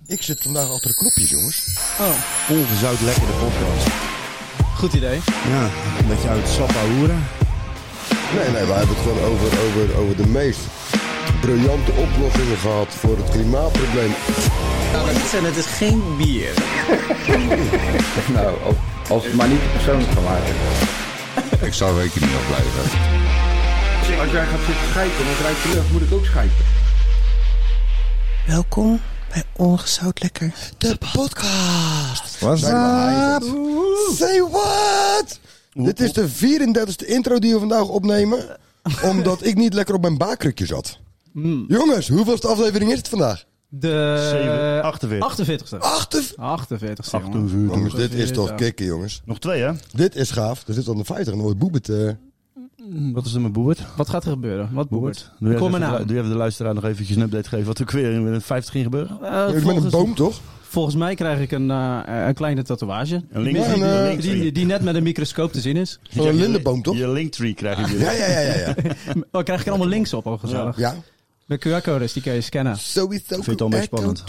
Ik zit vandaag achter de knopjes, jongens. Oh. Ongezout lekker de podcast. Goed idee. Ja, een beetje uit het sap hoeren. Nee, wij hebben het gewoon over de meest briljante oplossingen gehad voor het klimaatprobleem. Het is geen bier. Nou, als het maar niet persoonlijk van maken. Ik zou rekening op blijven. Als jij gaat zitten schijpen en het rijdt je lucht, moet ik ook schijpen. Welkom bij Ongezout Lekker. De podcast. Was dat? Say what? Dit is de 34e intro die we vandaag opnemen. Omdat ik niet lekker op mijn baakkrukje zat. Jongens, hoeveelste aflevering is het vandaag? De 48. 48. Jongens, dit is toch kicken, jongens. Nog 2, hè? Dit is gaaf. Er zit dan de 50 en ooit Boebert. Wat is er met Boebert? Wat gaat er gebeuren? Wat Boebert? Doe je even de luisteraar nog eventjes een update geven wat er ook weer met het 50 ging gebeuren? Met een boom, toch? Volgens mij krijg ik een kleine tatoeage. Een linktree. Die net met een microscoop te zien is. Van een lindenboom, toch? Je linktree krijg je weer. Ja. Krijg ik er allemaal links op, al gezellig. Ja. De QR-codes, die kun je scannen. Sowieso. Vind je het al een beetje spannend?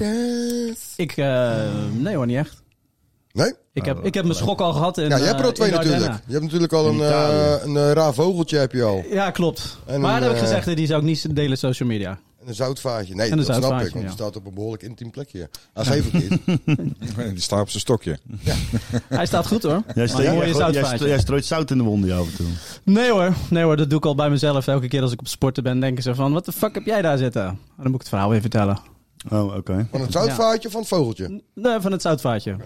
Nee hoor, niet echt. Nee? Ik heb mijn schok al gehad in Ja, jij hebt er al 2 in natuurlijk. Ardennen. Je hebt natuurlijk al een raar vogeltje heb je al. Ja, klopt. En maar een, dat heb ik gezegd, die zou ik niet delen social media. En een zoutvaatje. Nee, En een dat snap zoutvaatje, ik, want ja. die staat op een behoorlijk intiem plekje. Ah, geef het niet. Die staat op zijn stokje. Hij staat goed hoor. Jij strooit zout in de wonden af en toe. Nee hoor, dat doe ik al bij mezelf. Elke keer als ik op sporten ben, denken ze van, wat de fuck heb jij daar zitten? Dan moet ik het verhaal weer vertellen. Oh, oké. Van het zoutvaatje of van het vogeltje? Nee, van het zoutvaatje.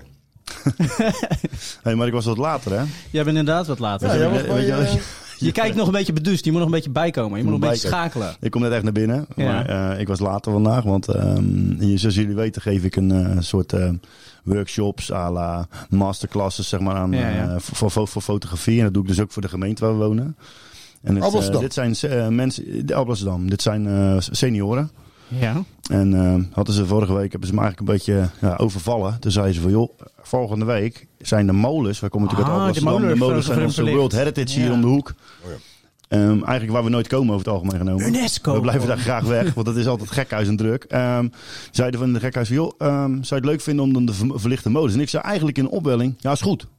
Hey, maar ik was wat later, hè? Jij bent inderdaad wat later. Ja, jij was bij, Je kijkt nog een beetje beduust, je moet nog een beetje bijkomen. Je moet nog een beetje schakelen. Ik kom net echt naar binnen, Ja. maar ik was later vandaag. Want zoals jullie weten geef ik een soort workshops à la masterclasses zeg maar, aan, voor fotografie. En dat doe ik dus ook voor de gemeente waar we wonen. En dit zijn mensen, de Alblasserdam, dit zijn senioren. Ja. En hadden ze vorige week, hebben ze me eigenlijk een beetje overvallen. Toen zeiden ze van, joh, volgende week zijn de molens, wij komen natuurlijk uit Alblasserdam. De molens zijn onze World Heritage hier om de hoek. Oh ja. Eigenlijk waar we nooit komen over het algemeen genomen. UNESCO. We blijven daar graag weg, want dat is altijd gekhuis en druk. Zeiden van de gekhuis van, joh, zou je het leuk vinden om dan de verlichte molens? En ik zei eigenlijk in een opwelling, ja is goed.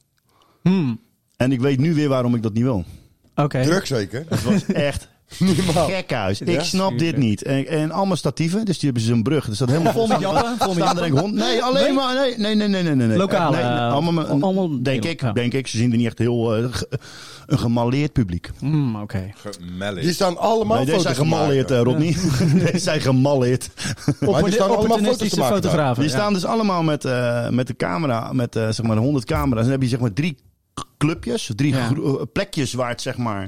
En ik weet nu weer waarom ik dat niet wil. Oké. Druk zeker. Het was echt... gekhuis. Ik snap dit niet. En allemaal statieven, dus die hebben ze een brug. Er staat helemaal vol met jappen. Staan er hond? Nee, alleen maar. Nee. Lokale. Allemaal, denk ik. Ze zien er niet echt heel een gemalleerd publiek. Oké. Die staan allemaal deze foto's zijn te maken. gemalleerd, Rodney. Deze zijn gemalleerd. Maar die staan allemaal foto's te maken. Fotografen. Die staan dus allemaal met de camera, met zeg maar 100 camera's. En dan heb je zeg maar 3 clubjes, 3 plekjes waar het zeg maar...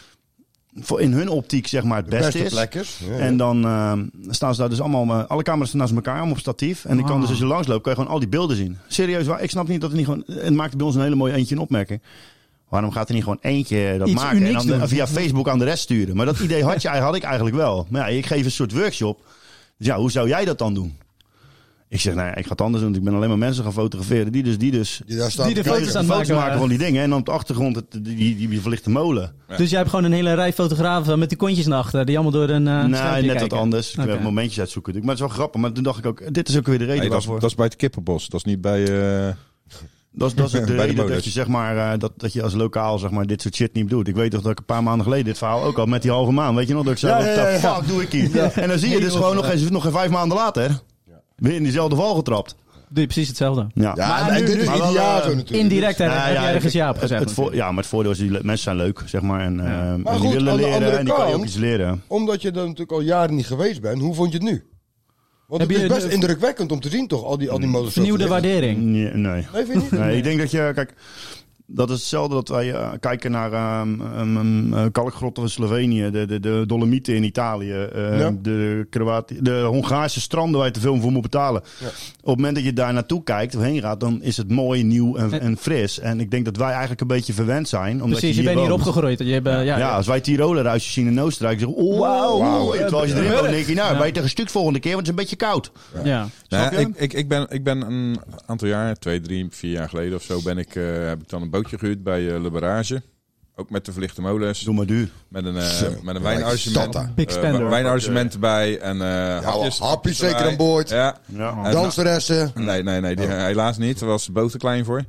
in hun optiek zeg maar het beste is. Plekjes. Ja. En dan staan ze daar dus allemaal... alle camera's staan naast elkaar, allemaal op statief. En ik kan dus als je langsloopt, kan je gewoon al die beelden zien. Serieus, ik snap niet dat het niet gewoon... Het maakt bij ons een hele mooie eentje een opmerking. Waarom gaat er niet gewoon eentje dat iets maken en dan doen. via Facebook aan de rest sturen? Maar dat idee had ik eigenlijk wel. Maar ja, ik geef een soort workshop. Dus ja, hoe zou jij dat dan doen? Ik zeg, ik ga het anders doen. Ik ben alleen maar mensen gaan fotograferen. Die daar staan de foto's aan het maken van die dingen. En dan op de achtergrond die verlichte molen. Ja. Dus jij hebt gewoon een hele rij fotografen met die kontjes naar achter. Die allemaal door een nee, net kijken. wat anders. Ik heb momentjes uitzoeken. Maar het is wel grappig. Maar toen dacht ik ook, dit is ook weer de reden waarvoor. Dat is bij het Kippenbos. Dat is niet bij... Dat is ook de reden dat je, zeg maar, dat je als lokaal zeg maar, dit soort shit niet doet. Ik weet toch dat ik een paar maanden geleden dit verhaal ook al met die halve maan. Weet je nog? Dat ik zei, what the fuck doe ik hier? Ja. En dan zie je dus gewoon nog geen 5 maanden later weer in diezelfde val getrapt. Doe je precies hetzelfde. Ja, maar dit is ideaal zo natuurlijk. Indirect heb je ergens ja op gezegd. Maar het voordeel is, die mensen zijn leuk, zeg maar. En, maar en goed, die willen aan de leren andere en die kan je kant, ook iets leren. Omdat je er natuurlijk al jaren niet geweest bent, hoe vond je het nu? Want het is best indrukwekkend om te zien toch, al die molens. Vernieuwde waardering. Nee. Nee, vind je niet? Nee, ik denk dat je... Kijk, dat is hetzelfde dat wij kijken naar kalkgrotten van Slovenië, de Dolomieten in Italië, de Hongaarse stranden waar je te veel voor moet betalen. Ja. Op het moment dat je daar naartoe kijkt of heen gaat, dan is het mooi, nieuw en fris. En ik denk dat wij eigenlijk een beetje verwend zijn. Omdat precies, je bent hier opgegroeid. Als wij Tiroler-huisjes zien in Oostenrijk, zeggen we, wauw. Terwijl als je erin woont, denk je, ben je tegen stuk volgende keer, want het is een beetje koud. Ja. Ik ben een aantal jaar, 2, 3, 4 jaar geleden of zo, heb ik dan een bootje gehuurd bij Le Barrage. Ook met de verlichte molens. Doe maar duur. Met een wijnarrangement. Big spender. Wijnarrangement erbij. En hapjes zeker erbij. aan boord. Ja. Ja. Danseressen. Nee, helaas niet. Er was de boot te klein voor.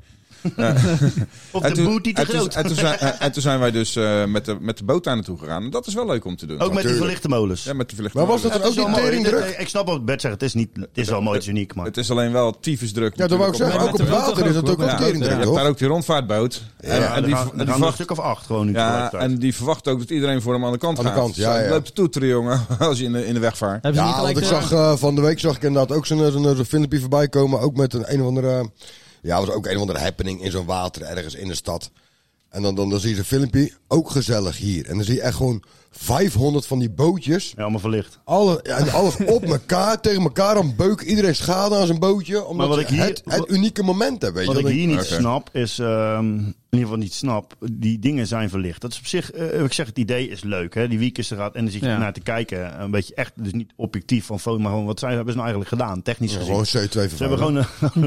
Of de boot die te groot. En toen zijn wij dus met de boot daar naartoe gegaan. En dat is wel leuk om te doen. Ook met die verlichte molens. Ja, met de verlichte Maar was molens. dat er ook niet teringdruk? Ik snap wat Bert zegt. Het is wel mooi, het is uniek. Maar Het is alleen wel tyfus druk. Ja, dat wou ik zeggen. Ook op het water is het ook Ja, een teringdruk, Je hebt toch? daar ook die rondvaartboot. en die gaan er een stuk of 8 gewoon nu tegelijkertijd. En die verwacht ook dat iedereen voor hem aan de kant Aan de gaat. kant, ja. Loopt te toeteren, jongen, als je in de weg vaart. Hebben ze niet Ja, want gelijk ik zag van de week zag ik inderdaad ook zo'n filmpje voorbij komen. Ook met een of andere... Ja, was ook een of andere happening in zo'n water ergens in de stad. En dan zie je zo'n filmpje, ook gezellig hier. En dan zie je echt gewoon 500 van die bootjes. Ja, allemaal verlicht. Alles op elkaar, tegen elkaar. Dan beuk iedereen schade aan zijn bootje. Omdat Maar wat ze ik hier- het unieke moment hebben. Weet Wat je ik wel. hier niet Oké. snap is, in ieder geval niet snap, die dingen zijn verlicht. Dat is op zich, ik zeg het idee is leuk, hè. Die week is er gaat en dan zit je Ja. naar te kijken. Een beetje echt, dus niet objectief van foto, maar gewoon wat hebben ze nou eigenlijk gedaan, technisch Ja, gezien. gewoon C2 Ze hebben vervangen. gewoon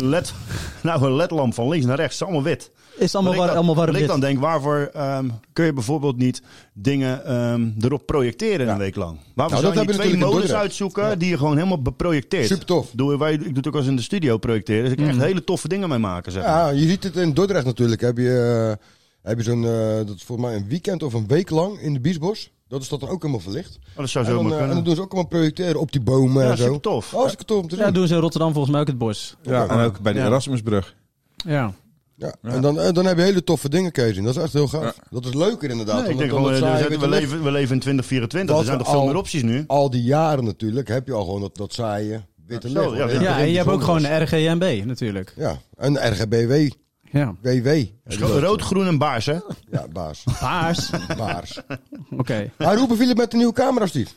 een ledlamp van links naar rechts, het is allemaal wit. Is het allemaal Dat warm ik wit? dan denk, waarvoor kun je bijvoorbeeld niet dingen erop projecteren een week lang? Waarvoor Nou, dat zou je hebben we twee natuurlijk in molens Dordrecht. uitzoeken die je gewoon helemaal beprojecteert? Super tof. Ik doe het ook als in de studio projecteren. Dus ik echt hele toffe dingen mee maken, zeg maar. Ja, je ziet het in Dordrecht natuurlijk. Heb je zo'n, dat is volgens mij een weekend of een week lang in de Biesbos. Dat is dat dan ook helemaal verlicht. Oh, dat zou En zo dan, maar en kunnen. dan doen ze ook allemaal projecteren op die bomen Ja, en zo. super tof. Oh, hartstikke tof om te zien. Ja, doen ze in Rotterdam volgens mij ook het bos. Ja, en ook bij de Ja. Erasmusbrug. Ja. Ja. En dan heb je hele toffe dingen, Kees. Dat is echt heel gaaf. Ja. Dat is leuker inderdaad. Nee, ik dan denk dat gewoon, saaie witte licht. we leven in 2024. Dat Er zijn we toch veel al- meer opties nu? Al die jaren natuurlijk heb je al gewoon dat saaie witte Ja, licht. zo, ja, Waar Ja, en je hebt ook gewoon bijzonder de RGNB natuurlijk. is. Ja, een RGBW. Ja. WW. Rood, groen en baars, hè? Ja, baas. Paars. Baars. Oké. Maar hoe beviel het met de nieuwe camera, Steve?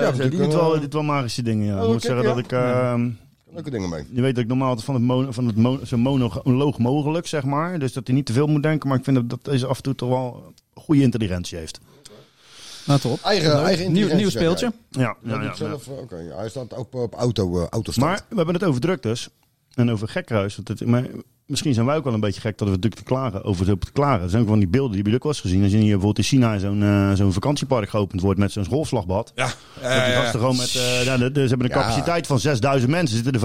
Die dit wel magische dingen, ja. Oh, Ik moet kijk, zeggen dat ik... Leuke dingen mee. Je weet dat ik normaal altijd zo monoloog mogelijk, zeg maar. Dus dat hij niet te veel moet denken. Maar ik vind dat deze af en toe toch wel goede intelligentie heeft. Nou, top. Eigen Nieuw speeltje. Ja, Ja, ja. zelf, oké. Ja, hij staat ook op autostart. Maar we hebben het over druktes en over gekhuis. Maar misschien zijn wij ook wel een beetje gek dat we druk te klagen over te klagen. Er zijn ook van die beelden, die heb je ook wel eens gezien. Als je hier bijvoorbeeld in China zo'n vakantiepark geopend wordt met zo'n golfslagbad. Ja. Dat die gasten gewoon met, ze hebben een capaciteit van 6000 mensen. Zitten er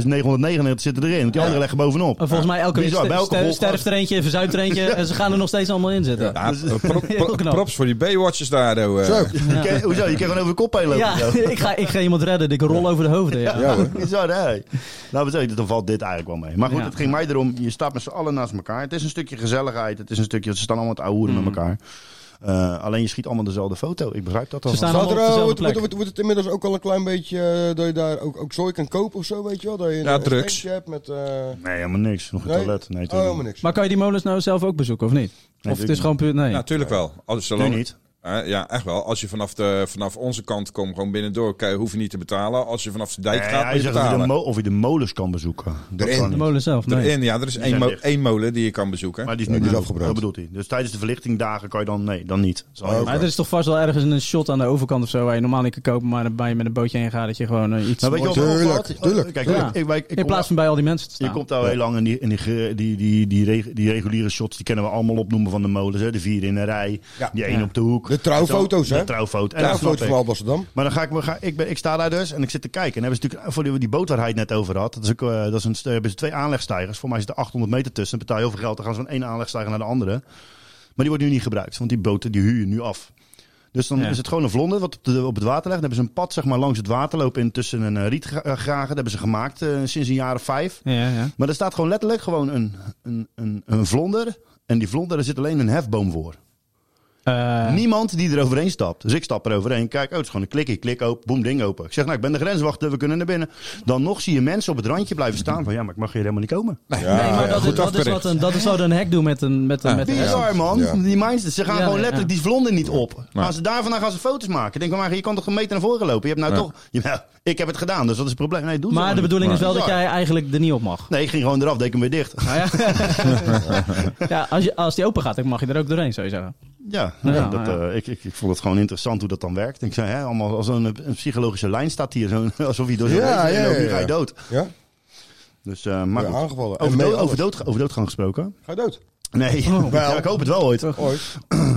5999 zitten erin. Want die anderen leggen bovenop. En volgens mij elke week Bizar, bij elke golf- sterft er eentje, verzuipt er eentje. En ze gaan er nog steeds allemaal in zitten. Ja, Heel knap. props voor die Baywatchers daar. Zo. Hoezo? Je kan gewoon over de kop heen lopen. Ja, ik ga iemand redden. Ik rol over de hoofden. Ja. Ja hoor. Bizar, hè? Nou, dan valt dit eigenlijk wel mee. Maar goed, Ja. het ging mij erom. Je staat met z'n allen naast elkaar. Het is een stukje gezelligheid. Het is een stukje, ze staan allemaal te ouwehoeren met elkaar. Alleen je schiet allemaal dezelfde foto. Ik begrijp dat al. Ze staan Staat allemaal er, op dezelfde plek. wordt het inmiddels ook al een klein beetje dat je daar ook zooi kan kopen of zo, weet je wel? Dat je Ja, een drugs. steentje hebt met... Nee, helemaal niks. Nog een nee? toilet. Nee, Oh, helemaal niks. Maar kan je die molens nou zelf ook bezoeken of niet? Of het is gewoon puur... Nee. Ja, natuurlijk wel. Als, nu zolang, niet. ja, echt wel. Als je vanaf onze kant komt, gewoon binnendoor, hoef je niet te betalen. Als je vanaf de dijk Nee, gaat, hij moet je zegt betalen. of je de molens kan bezoeken. Dat Erin. kan De niet. molen zelf, nee. Erin, ja, er is zijn dicht. één molen die je kan bezoeken. Maar die is Ja, nu die is dicht. afgebroken. Dat bedoelt hij. Dus tijdens de verlichtingdagen kan je dan... Nee, dan niet. Zal je Oh, ook- Maar er is toch vast wel ergens een shot aan de overkant of zo waar je normaal niet kan kopen, maar dan je met een bootje heen gaat dat je gewoon iets Maar weet je moois- wat wel Tuurlijk, valt? tuurlijk. Kijk, Ja. ik in kom- plaats van bij al die mensen te Je staan. komt al heel lang en die reguliere shots, die kennen we allemaal opnoemen van de molens. Hè? De 4 in een rij, Ja. die 1 Ja. op de hoek. De trouwfoto's, hè? De trouwfoto. En Ja, dat snap foto ik. van Alblasserdam. Maar dan ik sta daar dus en ik zit te kijken. En hebben ze natuurlijk voor die boot waar hij het net over had. Dat is ook, hebben ze 2 aanlegstijgers. Voor mij zit er 800 meter tussen. Dan betaal je heel veel geld. Dan gaan ze van 1 aanlegstijger naar de andere. Maar die wordt nu niet gebruikt. Want die boten die huur je nu af. Dus dan Ja. is het gewoon een vlonder wat op het water ligt. Dan hebben ze een pad zeg maar, langs het water lopen in tussen een rietgragen. Dat hebben ze gemaakt sinds een jaar of 5. Ja, ja. Maar er staat gewoon letterlijk gewoon een vlonder. En die vlonder, er zit alleen een hefboom voor. Niemand die er overheen stapt. Dus ik stap er overheen. Kijk, het is gewoon een klikkie, klik open, boem, ding open. Ik zeg, nou, ik ben de grenswachter, we kunnen naar binnen. Dan nog zie je mensen op het randje blijven staan. Van ja, maar ik mag hier helemaal niet komen. Nee, maar dat is wat een hek doen met een Bizar, man. Ja. Die mindset, ze gaan Ja, gewoon ja. letterlijk die vlonder niet op. Nee. Als ze daarvan gaan ze foto's maken. Ik denk, maar je kan toch een meter naar voren lopen? Je hebt nou toch... Ja, ik heb het gedaan, dus dat is het probleem. Nee, doe het Maar gewoon de niet. bedoeling is wel dat Bizar. jij eigenlijk er niet op mag. Nee, ik ging gewoon eraf, deed ik hem weer dicht. Nou ja, ja als die open gaat, dan mag je er ook doorheen, zou je zeggen. Ja, Ja, dat, ja. Ik vond het gewoon interessant hoe dat dan werkt. Ik zei, hè, allemaal als een psychologische lijn staat hier. Alsof je door zo'n Ja, leven heen loopt, nu ja. ga je dood. Ja? Dus, maar Ja, goed. aangevallen. Over, En mee dood, alles. over doodgang gesproken. Ga je dood? Nee, Wel. ja, ik hoop het wel ooit. Ooit.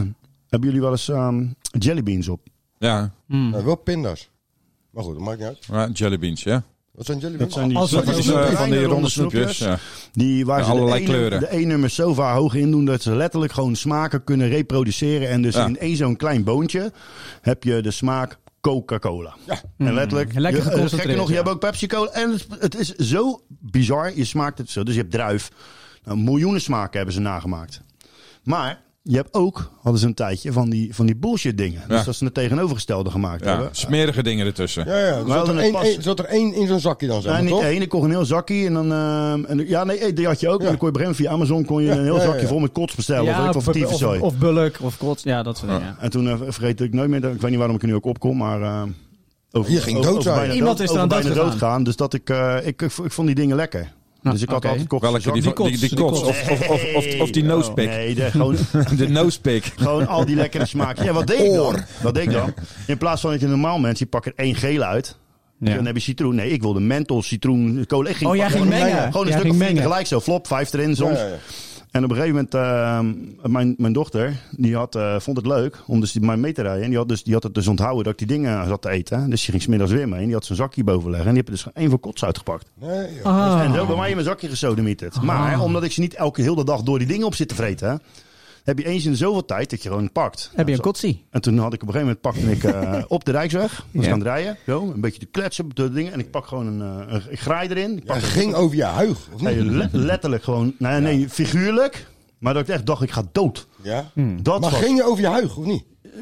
Hebben jullie wel eens jellybeans op? Ja, Nou, wel pinda's. Maar goed, dat maakt niet uit. ja, jellybeans, ja. Wat zijn Dat jellybeans? zijn die Als het van is die een van die ronde snoepjes. snoepjes. Ja. Die waar ze Allerlei kleuren. de E-nummers zo vaak hoog in doen dat ze letterlijk gewoon smaken kunnen reproduceren. En dus in één zo'n klein boontje heb je de smaak Coca-Cola. Ja. En letterlijk, Lekker geconcentreerd, gekker nog, je ja. hebt ook Pepsi-Cola. En het is zo bizar, je smaakt het zo. Dus je hebt druif. Nou, miljoenen smaken hebben ze nagemaakt. Maar je hebt ook, hadden ze een tijdje, van die bullshit dingen. Dus dat ze het tegenovergestelde gemaakt Ja, hebben. smerige dingen ertussen. Ja, ja. Zat er één in zo'n zakje dan, zeg maar, Nee, niet toch? één. Ik kocht een heel zakje. En dan, die had je ook. Ja. En dan kon je begin via Amazon kon je een heel zakje vol met kots bestellen. Ja, of voor tyfuszooi. of bulk, of kots. Ja, dat soort dingen. Ja. En toen vergeet ik nooit meer. Ik weet niet waarom ik er nu ook op kom, maar... Je ging dood zijn. bijna Iemand is eraan bijna dood doodgaan. Dus dat ik vond die dingen lekker. Dus ik had oké. altijd kocht Welke? Die kots. Of die nosepick. Nee, gewoon De nosepick. Gewoon al die lekkere smaken. Ja, wat deed ik dan? Wat deed ik dan? In plaats van dat je normaal mensen, je pakt er 1 gele uit. Ja. Dan heb je citroen. Nee, ik wilde menthol, citroen, cola. Ik ging Jij ging mengen. Gewoon een Jij stuk ging of 4 mengen. tegelijk zo. Flop, 5 erin soms. Ja, ja. En op een gegeven moment, mijn dochter, die vond het leuk om dus mij mee te rijden. En die had het dus onthouden dat ik die dingen zat te eten. Dus die ging 's middags weer mee. En die had zijn zakje boven leggen. En die heb er dus 1 voor kots uitgepakt. Nee, joh. Ah. En zo bij mij in mijn zakje gesodemieterd. Maar omdat ik ze niet elke hele dag door die dingen op zit te vreten, hè, heb je eens in de zoveel tijd dat je gewoon pakt. Heb je een kotsie? En toen had ik op een gegeven moment pakte ik op de Rijksweg. Was ik aan het rijden. Zo, een beetje te kletsen op de dingen. En ik pak gewoon ik graai erin. Ik pak Het ging over je huig, of niet? letterlijk gewoon. Nee, figuurlijk. Maar dat ik echt dacht, ik ga dood. Ja? Dat Maar was, ging je over je huig, of niet?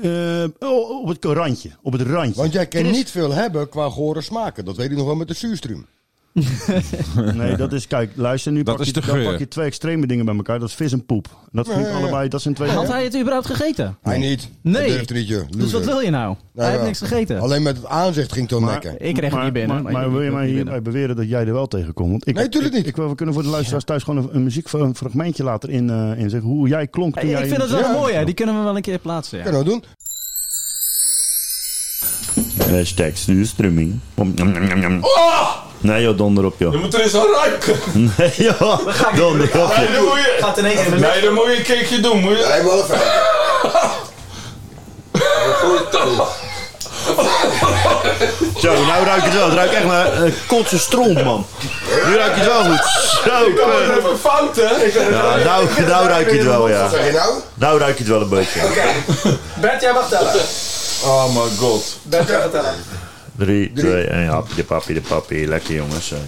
op het randje. Op het randje. Want jij kan Chris- niet veel hebben qua gore smaken. Dat weet ik nog wel met de zuurstream. Nee, dat is, kijk, luister, nu Dat pak is je, de dan geur. pak je 2 extreme dingen bij elkaar. Dat is vis en poep. Dat vind ik Ja. allebei, dat zijn 2 Had hij het überhaupt gegeten? Hij niet. Nee. Hij durfde niet, joh. Dus wat wil je nou? Hij heeft ja. niks gegeten. Alleen met het aanzicht ging het dan nekken. Ik kreeg het niet binnen. Maar wil je mij hierbij beweren dat jij er wel tegenkomt? Want Nee, tuurlijk niet. We kunnen voor de luisteraars thuis gewoon een muziekfragmentje later in zeggen hoe jij klonk toen jij... Ik vind het wel Ja. mooi, hè? Die kunnen we wel een keer plaatsen. Ja. Kunnen we doen. Hashtag stuurströmming. Nee joh, donder op joh. Je moet er eens aan ruiken. Nee joh, donder op Nee, joh. dan moet je, Gaat in één keer in de nee, dan moet je een keertje doen. Moet je, Hij wel even. Zo, nou ruik je het wel. Het ruikt echt naar kotse stront man. Nu ruik je het wel goed. Zo, ik had even fout, hè? ja, nou ruik je het wel ja. Zeg je nou? Nou ruik je het wel een beetje. Bert, jij mag tellen. Oh my god. Bert, jij mag tellen. 3, 2, 1, hapje de papi. Lekker jongens. Zo.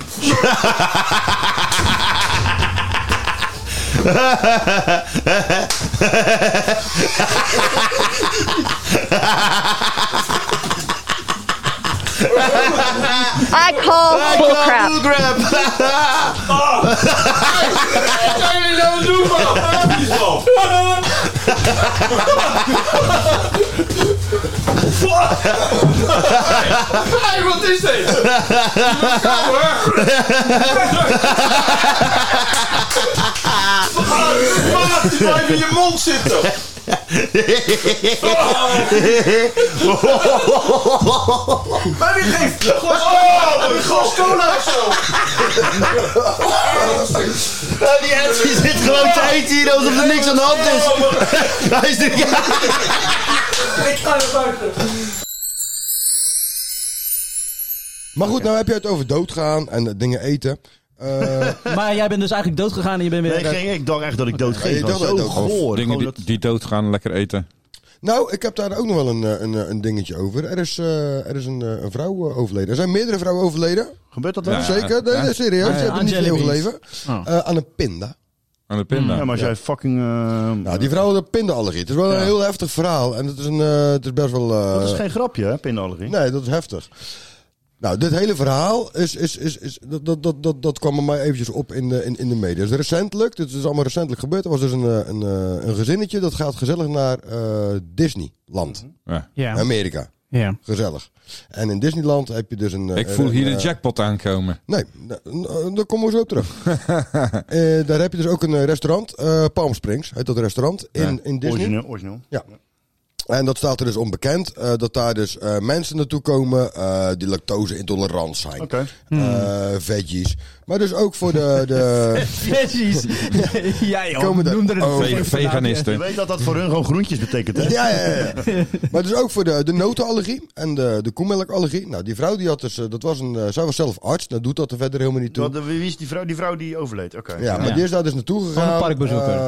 I call bullcrap. Bullcrap. Wat zijn jullie nou aan het doen, man? Waar heb je zo? Hey, wat is dit? Maat, blijf in je mond zitten. Maar wie geeft? Een glas cola of zo. Die Edwin zit gewoon te eten hier alsof er niks aan de hand is. Hij is nu... Ik ga naar buiten. Maar goed, nou heb je het over doodgaan en dingen eten. Maar jij bent dus eigenlijk dood gegaan en je bent weer... Nee, ik dacht echt dat ik dood Ja, ging. je Dat was dacht zo dat je dood goor. Dingen Gewoon die doodgaan, lekker eten. Nou, ik heb daar ook nog wel een dingetje over. Er is een vrouw overleden. Er zijn meerdere vrouwen overleden. Gebeurt dat wel? Ja. Zeker, nee, serieus. Ze hebben aan niet heel jellybeans. overleven. Oh. Aan een pinda. Aan de pinda. Ja, maar als jij fucking... Nou, die vrouw had een pindaallergie. Het is wel een heel heftig verhaal. En het is best wel... dat is geen grapje, hè, pindallergie. Nee, dat is heftig. Nou, dit hele verhaal dat kwam er mij eventjes op in de media. Dus recentelijk, dit is allemaal recentelijk gebeurd. Er was dus een gezinnetje dat gaat gezellig naar Disneyland. Ja. Ja. Amerika. Ja. Gezellig. En in Disneyland heb je dus een... Ik voel hier de jackpot aankomen. Nee, daar komen we zo op terug. Daar heb je dus ook een restaurant. Palm Springs heet dat restaurant. In Disney. Origineel. Ja. En dat staat er dus onbekend. Dat daar dus mensen naartoe komen die lactose intolerant zijn. Oké. Veggies. Maar dus ook voor de Veggies. Ja joh, Komen er- noem er Oh, een veganisten. Je weet dat voor hun gewoon groentjes betekent, hè? ja. Maar dus ook voor de notenallergie en de koemelkallergie. Nou, die vrouw die had dus, zij was zelf arts. Nou doet dat er verder helemaal niet toe. Wie is die vrouw? Die vrouw die overleed, oké. Ja, maar die is daar dus naartoe gegaan. Van een parkbezoeker.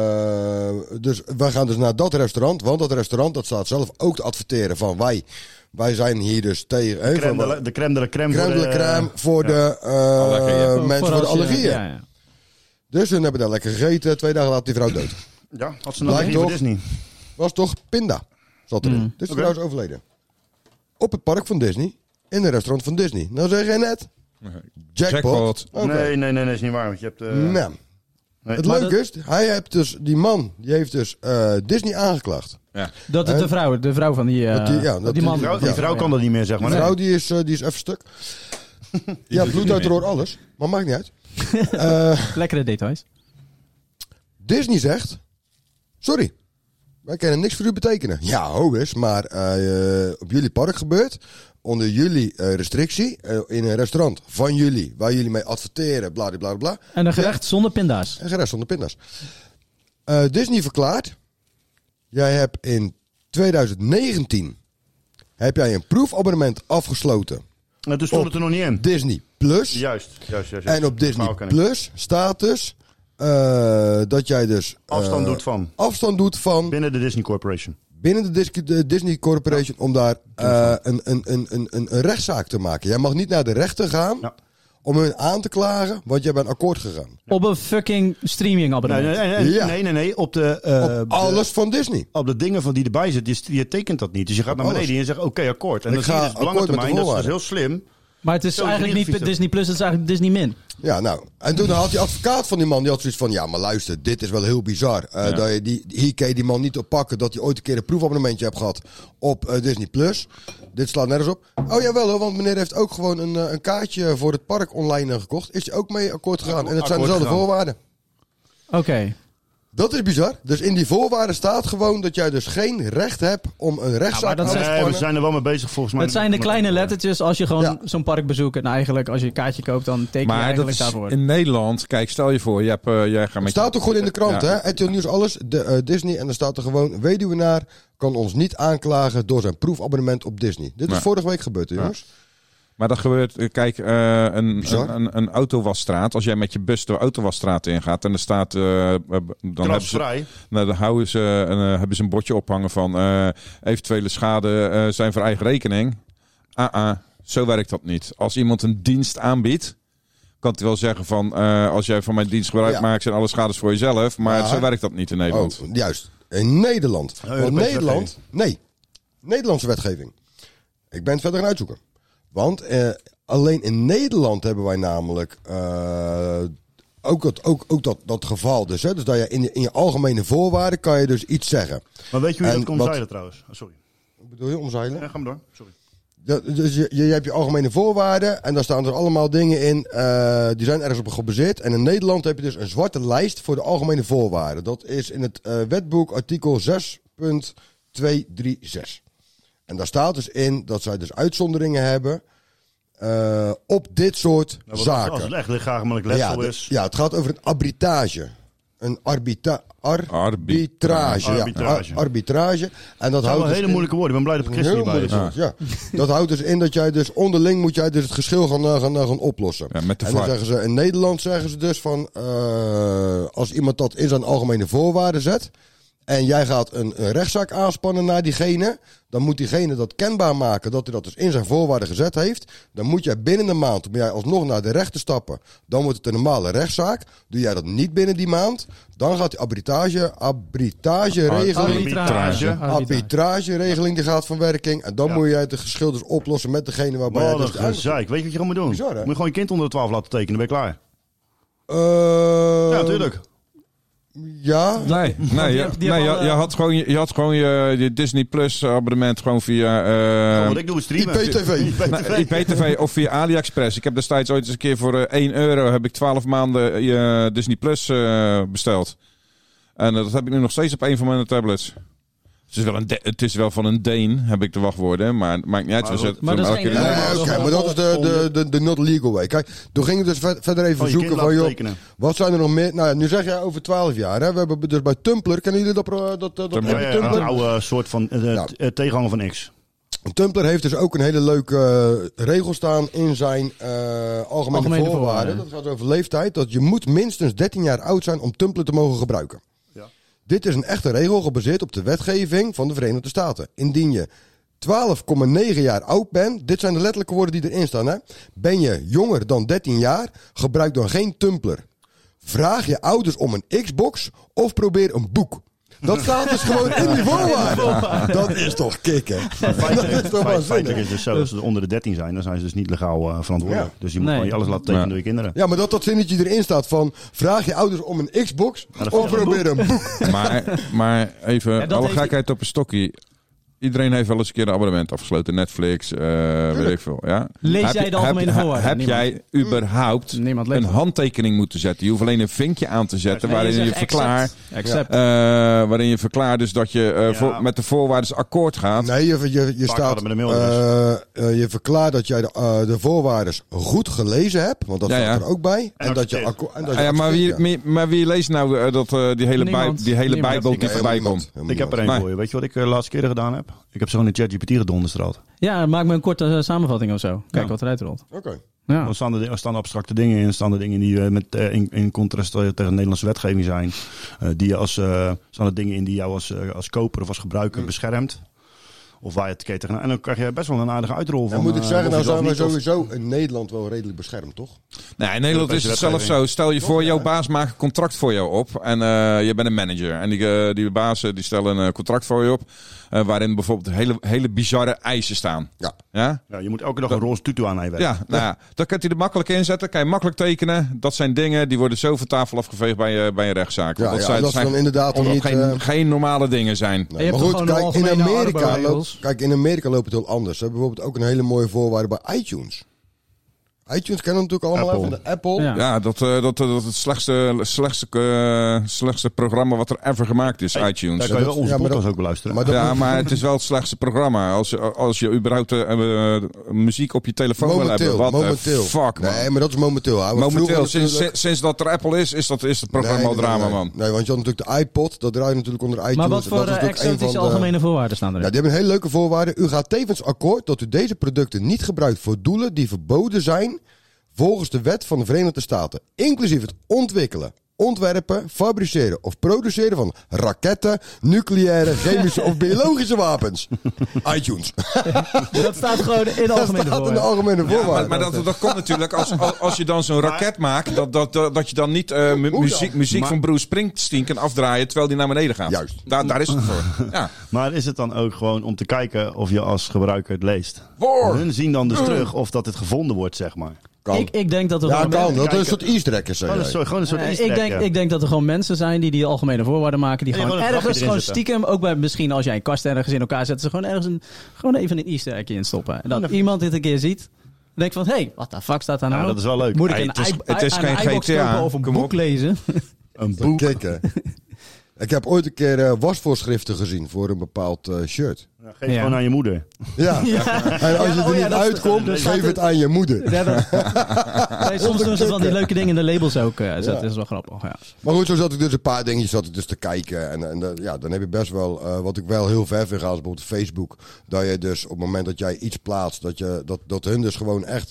Dus wij gaan dus naar dat restaurant. Want dat restaurant dat staat zelf ook te adverteren van wij zijn hier dus tegen... De crème de la crème. Crème de la crème voor de mensen voor de allergieën. Ja. Dus hun hebben daar lekker gegeten. 2 dagen later die vrouw dood. Ja, had ze een Lijkt allergie voor toch? Disney. Was toch pinda zat erin. Dus die vrouw is overleden. Op het park van Disney. In een restaurant van Disney. Nou zeg jij net. Jackpot. Oké. Nee, is niet waar. Want je hebt... Nou, nee. het Maar leuke is, die man, die heeft dus Disney aangeklaagd. Ja. Dat is de vrouw van die, die man. Die vrouw kan dat niet meer, zeg maar. Die vrouw die is even stuk. Ja, bloed uit de oor, alles. Maar maakt niet uit. Lekkere details. Disney zegt, sorry, wij kunnen niks voor u betekenen. Ja, is, maar op jullie park gebeurt, onder jullie restrictie, in een restaurant van jullie, waar jullie mee adverteren, bla. En een gerecht zonder pinda's. Een gerecht zonder pinda's. Disney verklaart, jij hebt in 2019 heb jij een proefabonnement afgesloten. En toen stond het er nog niet in. Disney Plus. Juist. En op Disney Plus staat dus dat jij dus afstand doet van binnen de Disney Corporation. Binnen de Disney Corporation om daar een rechtszaak te maken. Jij mag niet naar de rechter gaan om hun aan te klagen, want jij bent akkoord gegaan. Op een fucking streaming abonnement. Nee. Op de op alles van Disney. Op de dingen van die erbij zitten, je tekent dat niet. Dus je gaat naar beneden en je zegt oké, akkoord. En dan zie je dus op lange termijn, dat is heel slim. Maar het is eigenlijk niet Disney Plus, het is eigenlijk Disney Min. Ja, nou. En toen had die advocaat van die man, die had zoiets van, ja, maar luister, dit is wel heel bizar. Dat je hier kan je die man niet oppakken dat hij ooit een keer een proefabonnementje hebt gehad op Disney Plus. Dit slaat nergens op. Oh jawel hoor, want meneer heeft ook gewoon een kaartje voor het park online gekocht. Is hij ook mee akkoord gegaan? En het zijn dezelfde voorwaarden. Oké. Dat is bizar. Dus in die voorwaarden staat gewoon dat jij dus geen recht hebt om een rechtszaak aan te spannen. We zijn er wel mee bezig volgens mij. Het zijn de kleine lettertjes als je gewoon zo'n park bezoekt. En eigenlijk als je een kaartje koopt, dan teken je eigenlijk daarvoor. In Nederland, kijk, stel je voor, jij gaat met... Het staat toch gewoon in de krant, hè? RTL Nieuws, alles, Disney. En dan staat er gewoon, weduwenaar kan ons niet aanklagen door zijn proefabonnement op Disney. Dit is vorige week gebeurd, jongens. Maar dat gebeurt, kijk, een autowasstraat. Als jij met je bus de autowasstraat ingaat en er staat... dan hebben ze een bordje ophangen van eventuele schade zijn voor eigen rekening. Zo werkt dat niet. Als iemand een dienst aanbiedt, kan hij wel zeggen van... als jij van mijn dienst gebruik maakt, zijn alle schades voor jezelf. Maar zo werkt dat niet in Nederland. Oh, juist. In Nederland. Want Nederland... Nee. Nederlandse wetgeving. Ik ben het verder gaan uitzoeken. Want alleen in Nederland hebben wij namelijk ook dat geval. Dus, hè? Dus dat je in je algemene voorwaarden kan je dus iets zeggen. Maar weet je hoe je dat kon omzeilen trouwens? Sorry. Wat bedoel je, omzeilen? Ja, ga maar door. Sorry. Ja, dus je hebt je algemene voorwaarden en daar staan er allemaal dingen in. Die zijn ergens op gebaseerd. En in Nederland heb je dus een zwarte lijst voor de algemene voorwaarden. Dat is in het wetboek artikel 6.236. En daar staat dus in dat zij dus uitzonderingen hebben op dit soort zaken. Als het echt lichamelijk letsel is. Ja, het gaat over een arbitrage. Een arbitrage. En dat houdt wel hele moeilijke woorden. Ik ben blij dat ik Chris niet bij is. Ja. Dat houdt dus in dat jij dus onderling moet jij dus het geschil gaan oplossen. Ja, met de en dan zeggen ze in Nederland zeggen ze dus van als iemand dat in zijn algemene voorwaarden zet en jij gaat een rechtszaak aanspannen naar diegene, dan moet diegene dat kenbaar maken dat hij dat dus in zijn voorwaarden gezet heeft. Dan moet jij binnen een maand, moet jij alsnog naar de rechter stappen. Dan wordt het een normale rechtszaak. Doe jij dat niet binnen die maand, dan gaat die arbitrageregeling die gaat van werking. En dan moet jij het geschil dus oplossen met degene waarbij jij dus gezeik. Weet je wat je gewoon moet doen? Bizar, moet je gewoon je kind onder de 12 laten tekenen, ben je klaar? Ja, natuurlijk. Ja. Nee, je had gewoon je Disney Plus abonnement gewoon via... wat ik doe is streamen. IPTV of via AliExpress. Ik heb destijds ooit eens een keer voor €1 heb ik 12 maanden Disney Plus besteld. En dat heb ik nu nog steeds op een van mijn tablets. Het is wel van een Deen, heb ik de wachtwoorden, maar het maakt niet uit. Maar dat is de not legal way. Kijk, toen ging ik dus verder even zoeken van, joh, wat zijn er nog meer? Nou ja, nu zeg jij over 12 jaar. Hè? We hebben dus bij Tumblr, kennen jullie dat Tumblr? Een oude soort van tegenhanger van X. Tumblr heeft dus ook een hele leuke regel staan in zijn algemene voorwaarden. Dat gaat over leeftijd. Dat je moet minstens 13 jaar oud zijn om Tumblr te mogen gebruiken. Ja. Dit is een echte regel gebaseerd op de wetgeving van de Verenigde Staten. Indien je 12,9 jaar oud bent, dit zijn de letterlijke woorden die erin staan. Hè? Ben je jonger dan 13 jaar, gebruik dan geen Tumblr. Vraag je ouders om een Xbox of probeer een boek. Dat staat dus gewoon in die voorwaarden. Dat is toch kicken. Feitelijk is dus zo, als ze onder de 13 zijn, dan zijn ze dus niet legaal verantwoordelijk. Ja. Dus je moet gewoon alles laten tekenen door je kinderen. Ja, maar dat zinnetje erin staat van, vraag je ouders om een Xbox of probeer een boek. Maar even, alle gekheid op een stokje. Iedereen heeft wel eens een keer een abonnement afgesloten. Netflix, weet ik veel. Ja? Lees jij de algemene voorwaarden? Heb jij überhaupt een handtekening moeten zetten? Je hoeft alleen een vinkje aan te zetten waarin je verklaart. Waarin je verklaart dus dat je met de voorwaarden akkoord gaat. Nee, je staat. Je verklaart dat jij de voorwaarden goed gelezen hebt. Want dat staat er ook bij. En dat je maar wie leest nou die hele Bijbel die voorbij komt? Ik heb er één voor je. Weet je wat ik de laatste keer gedaan heb? Ik heb zo in de ChatGPT gedonderstraald. Ja, maak me een korte samenvatting of zo. Kijk wat eruit rolt. Oké. Ja. Er staan abstracte dingen in. Er staan er dingen die in contrast tegen de Nederlandse wetgeving zijn. Staan er dingen in die jou als koper of als gebruiker beschermt. Of waar je het tegen. En dan krijg je best wel een aardige uitrol van. En moet ik zeggen, nou zijn we sowieso in Nederland wel redelijk beschermd, toch? Nee, in Nederland is het zelfs zo. Stel je voor, jouw baas maakt een contract voor jou op. En je bent een manager. En die bazen die stellen een contract voor je op. Waarin bijvoorbeeld hele bizarre eisen staan. Ja, je moet elke dag een roze tutu aan hebben. Ja, dan kan je er makkelijk inzetten. Kan je makkelijk tekenen. Dat zijn dingen die worden zo van tafel afgeveegd bij je rechtszaak. Ja, dat zijn dan inderdaad geen normale dingen zijn. Nee, maar goed, kijk, in Amerika loopt het heel anders. Ze hebben bijvoorbeeld ook een hele mooie voorwaarde bij iTunes. iTunes kennen we natuurlijk allemaal van de Apple. Ja, dat het slechtste programma wat er ever gemaakt is, iTunes. Daar kan je wel onze podcast ook beluisteren. Maar het is wel het slechtste programma. Als je überhaupt muziek op je telefoon wil hebben. Momenteel. Fuck, man. Nee, maar dat is momenteel. Momenteel, sinds dat er Apple is het programma drama, man. Nee, want je had natuurlijk de iPod. Dat draait natuurlijk onder iTunes. Maar wat voor exotische algemene voorwaarden staan erin? Ja, die hebben een hele leuke voorwaarden. U gaat tevens akkoord dat u deze producten niet gebruikt voor doelen die verboden zijn volgens de wet van de Verenigde Staten. Inclusief het ontwikkelen, ontwerpen, fabriceren of produceren van raketten, nucleaire, chemische of biologische wapens. iTunes. Dat staat gewoon in de algemene voorwaarden. Maar dat komt natuurlijk als je dan zo'n raket maakt, dat je dan niet muziek van Bruce Springsteen kan afdraaien terwijl die naar beneden gaat. Juist. Daar is het voor. Ja. Maar is het dan ook gewoon om te kijken of je als gebruiker het leest? Hun zien dan dus terug of dat het gevonden wordt, zeg maar. Ik denk dat er kan. Dat is een soort easter egg is. Gewoon een soort easter egg, ik denk dat er gewoon mensen zijn die algemene voorwaarden maken. Die gewoon ergens gewoon stiekem, ook bij misschien als jij een kast ergens in elkaar zet, ze gewoon ergens gewoon even een easter eggje in stoppen. En dat iemand dit een keer ziet. Denk van, wat de fuck staat daar nou? Dat is wel leuk. Moet ik het is geen GTA of een boek lezen? Een boek. Ik heb ooit een keer wasvoorschriften gezien voor een bepaald shirt. Geef gewoon aan je moeder. Ja. En als je er niet uitkomt, geef het aan je moeder. Soms doen ze van die leuke dingen in de labels ook. Dat is wel grappig. Ja. Maar goed, zo zat ik dus een paar dingetjes te kijken. En dan heb je best wel, wat ik wel heel ver vind ga, is bijvoorbeeld Facebook. Dat je dus op het moment dat jij iets plaatst, dat hun dus gewoon echt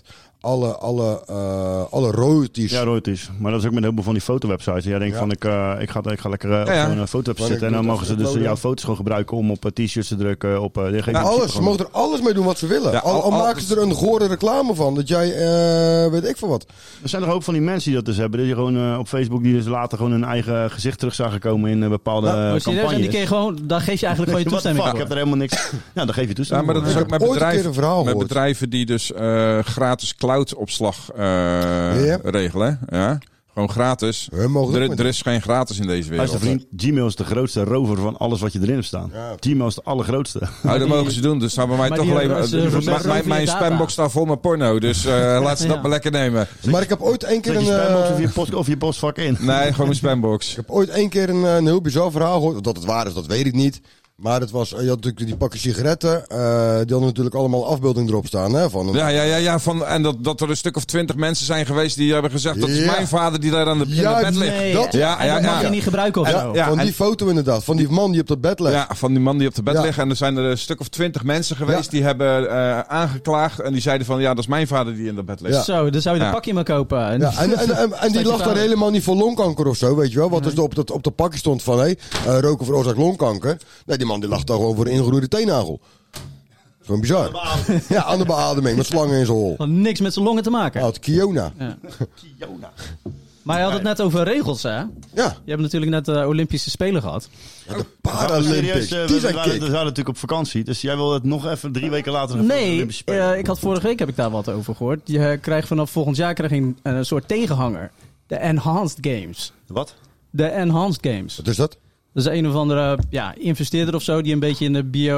alle royalties. Ja, royalties. Maar dat is ook met heel veel van die fotowebsites. Jij denkt van, ik ga lekker op zo'n fotowebsite zitten. En dan mogen ze dus jouw foto's gewoon gebruiken om op t-shirts te drukken. Alles. Ze mogen er alles mee doen wat ze willen. Ja, al maken ze er een gore reclame van. Dat jij, weet ik veel wat. Er zijn er ook van die mensen die dat dus hebben. Die gewoon op Facebook, die dus later gewoon hun eigen gezicht terug zagen komen in bepaalde campagnes. En die kun je gewoon, daar geef je eigenlijk gewoon je toestemming voor. Ik heb er helemaal niks. Ja, dan geef je toestemming. Ja, maar dat is ook met bedrijven die dus gratis cloud-opslag regelen. Ja. Gewoon gratis. Er is geen gratis in deze wereld. Vriend, Gmail is de grootste rover van alles wat je erin hebt staan. Ja. Gmail is de allergrootste. Nou, dat mogen ze doen. Dus staan bij mij toch alleen... Mijn spambox staat vol met porno. Dus laat ze dat maar lekker nemen. Maar ik heb ooit één keer een... spambox of je postvak in? Nee, gewoon mijn spambox. Ik heb ooit één keer een heel bizar verhaal gehoord. Dat het waar is, dat weet ik niet. Maar je had natuurlijk die pakken sigaretten. Die hadden natuurlijk allemaal afbeeldingen erop staan. Hè, van en dat er een stuk of 20 mensen zijn geweest die hebben gezegd... dat is mijn vader die daar in het bed ligt. Nee, dat mag je niet gebruiken of zo. Van die foto inderdaad. Van die man die op dat bed ligt. Ja, van die man die op het bed ligt. En er zijn er een stuk of 20 mensen geweest die hebben aangeklaagd. En die zeiden van, dat is mijn vader die in dat bed ligt. Ja. Zo, dan zou je dat pakje maar kopen. En die lag daar helemaal niet voor longkanker of zo, weet je wel. Wat dus op dat pakje stond van, roken veroorzaakt longkanker. Nee, die man die lag daar gewoon voor een ingeroeide teennagel. Gewoon bizar. Aan de beademing, met slangen in zijn hol. Had niks met zijn longen te maken. Hij had Kiona. Ja. Maar je had het net over regels, hè? Ja. Je hebt natuurlijk net de Olympische Spelen gehad. Ja, de Paralympics. We waren natuurlijk op vakantie. Dus jij wil het nog even 3 weken later... ik had vorige week daar wat over gehoord. Je krijgt vanaf volgend jaar een soort tegenhanger. De Enhanced Games. Wat? De Enhanced Games. Wat is dat? Dat is een of andere investeerder of zo die een beetje in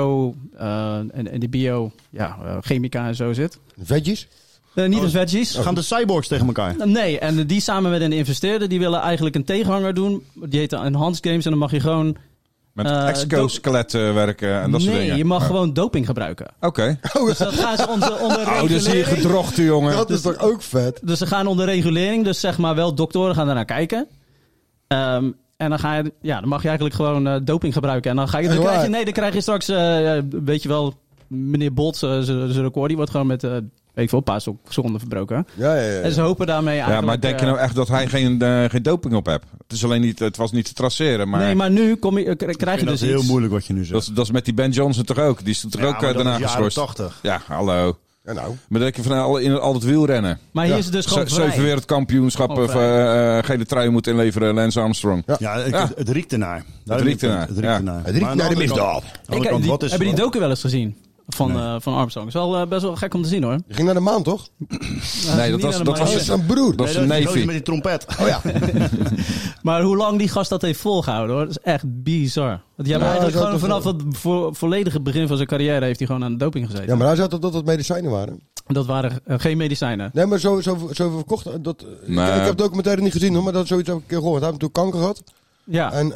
de chemica en zo zit. Veggies? Niet de veggies. Gaan de cyborgs tegen elkaar? Nee, en die samen met een investeerder, die willen eigenlijk een tegenhanger doen. Die heet Enhanced Games en dan mag je gewoon... Met exoskeletten werken en dat soort dingen. Nee, je mag gewoon doping gebruiken. Oké. Dus dat gaan ze onder regulering. Dat is hier gedrochten, jongen. Dat is toch ook vet? Dus ze gaan onder regulering. Dus zeg maar wel, doktoren gaan daarnaar kijken. En dan dan mag je eigenlijk gewoon doping gebruiken. En dan krijg je straks, weet je wel, meneer Bolt, zijn record, die wordt gewoon met... een paar seconden verbroken. Ja. En ze hopen daarmee eigenlijk... Ja, maar denk je nou echt dat hij geen doping op hebt? Het was niet te traceren, maar... Nee, maar nu krijg je dus dat is heel moeilijk wat je nu zegt. Dat is met die Ben Johnson toch ook? Die is toch ook daarna geschorst? 80. Ja, hallo. Ja, nou. Maar denk je van al het wielrennen? Maar hier is het dus gewoon vrij. 7 wereldkampioenschappen gele trui moet inleveren, Lance Armstrong. Ja, het riekt ernaar. Het riekt ernaar. Het riekt naar de misdaad. Hebben die docu wel eens gezien? Van Armstrong. Dat is wel best wel gek om te zien, hoor. Je ging naar de maan, toch? Nee, dat was zijn broer. Dat is een Navy. Met die trompet. Oh ja. Maar hoe lang die gast dat heeft volgehouden, hoor. Dat is echt bizar. Want die hebben eigenlijk gewoon vanaf het volledige begin van zijn carrière heeft hij gewoon aan de doping gezeten. Ja, maar hij zei dat dat medicijnen waren. Dat waren geen medicijnen. Nee, maar zo verkocht. Ik heb de documentaire niet gezien, hoor, maar dat zoiets heb ik een keer gehoord. Hij heeft toen kanker gehad. Ja. En,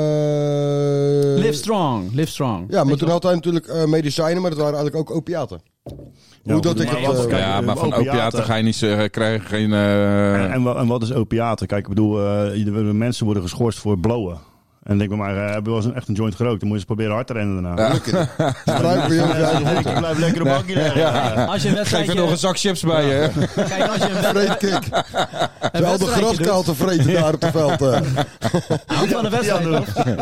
Live strong. Ja, maar toen had hij natuurlijk medicijnen, maar dat waren eigenlijk ook opiaten. Maar van opiaten ga je niet krijgen geen... En wat is opiaten? Kijk, ik bedoel, mensen worden geschorst voor blowen. En denk maar, hebben we wel eens echt een joint gerookt? Dan moet je eens proberen hard te rennen daarna. Ja. Ik blijf lekker op bankje liggen. Ja. Als je geef er nog een zak chips bij je. Kijk, als je Ze al de graskaal te vreten daar op het veld. Hangt van de wedstrijd.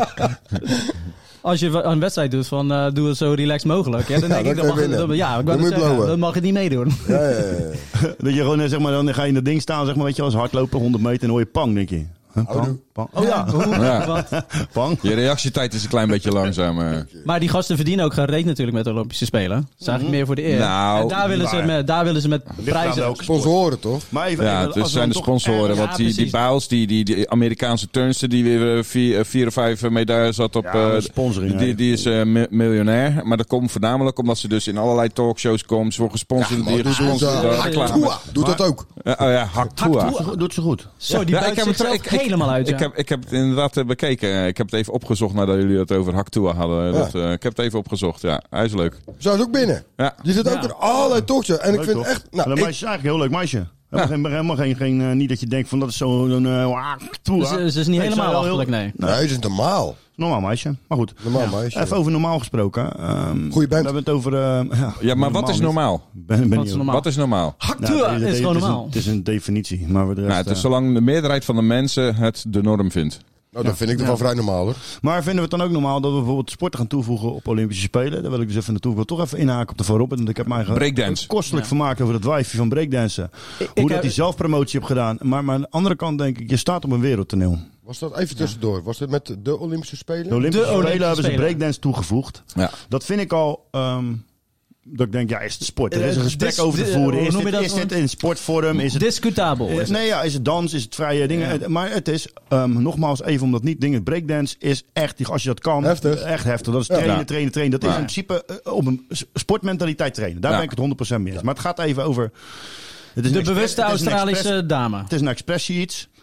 Als je een wedstrijd doet van doe het zo relaxed mogelijk. Ja, dan denk ik, dan mag je niet meedoen. Ja. Dat je gewoon, zeg maar, dan ga je in dat ding staan, zeg maar, weet je, als hardlopen 100 meter en hoor je pang, denk je. Pang. Oh ja. Pang. Je reactietijd is een klein beetje langzaam. Maar die gasten verdienen ook geen reet natuurlijk met de Olympische Spelen. Dat is eigenlijk meer voor de eer. Nou, en daar willen ze met prijzen... Sponsoren, toch? Maar het zijn de sponsoren. Want die Biles, die Amerikaanse turnster die weer 4 of 5 medailles had op... sponsoring. Die is miljonair. Maar dat komt voornamelijk omdat ze dus in allerlei talkshows komt. Ze worden gesponsord. Haktua doet dat ook. Haktua. Doet ze goed. Zo, die buigt zichzelf helemaal uit. Ik heb het inderdaad bekeken. Ik heb het even opgezocht nadat jullie het over Haktua hadden. Ik heb het even opgezocht. Ja, hij is leuk. Zo is ook binnen. Ja. Die zit ook in allerlei talkshows. En ik vind echt... Dat meisje is eigenlijk een heel leuk meisje. Helemaal geen niet dat je denkt van dat is zo'n... Ze is niet helemaal achterlijk, nee. Nee, ze is normaal. Normaal meisje. Maar goed. Normaal meisje. Even over normaal gesproken. Goeie band. We hebben het over... maar wat is normaal? Wat is normaal? Haktua is gewoon normaal. Het is een definitie. Maar het is zolang de meerderheid van de mensen het de norm vindt. Nou, dat vind ik toch wel vrij normaal, hoor. Maar vinden we het dan ook normaal dat we bijvoorbeeld sporten gaan toevoegen op Olympische Spelen? Daar wil ik dus even naartoe. Ik wil toch even inhaken op de voorop. Want ik heb mij kostelijk vermaakt over dat wijfje van breakdansen. Hoe dat hij zelf promotie heeft gedaan. Maar aan de andere kant denk ik, je staat op een wereldtoneel. Was dat even tussendoor? Was dat met de Olympische Spelen? De Olympische Spelen hebben ze breakdance toegevoegd. Ja. Dat vind ik al... dat ik denk, is het sport? Er is een gesprek over te voeren. Is dit in sportvorm? Is het discutabel? Is het dans? Is het vrije dingen? Ja. Maar het is, nogmaals even omdat niet dingen. Breakdance is echt, als je dat kan, heftig. Echt heftig. Dat is trainen. Dat is in principe op een sportmentaliteit trainen. Daar ben ik het 100% mee eens. Maar het gaat even over... De bewuste Australische dame. Het is een expressie iets.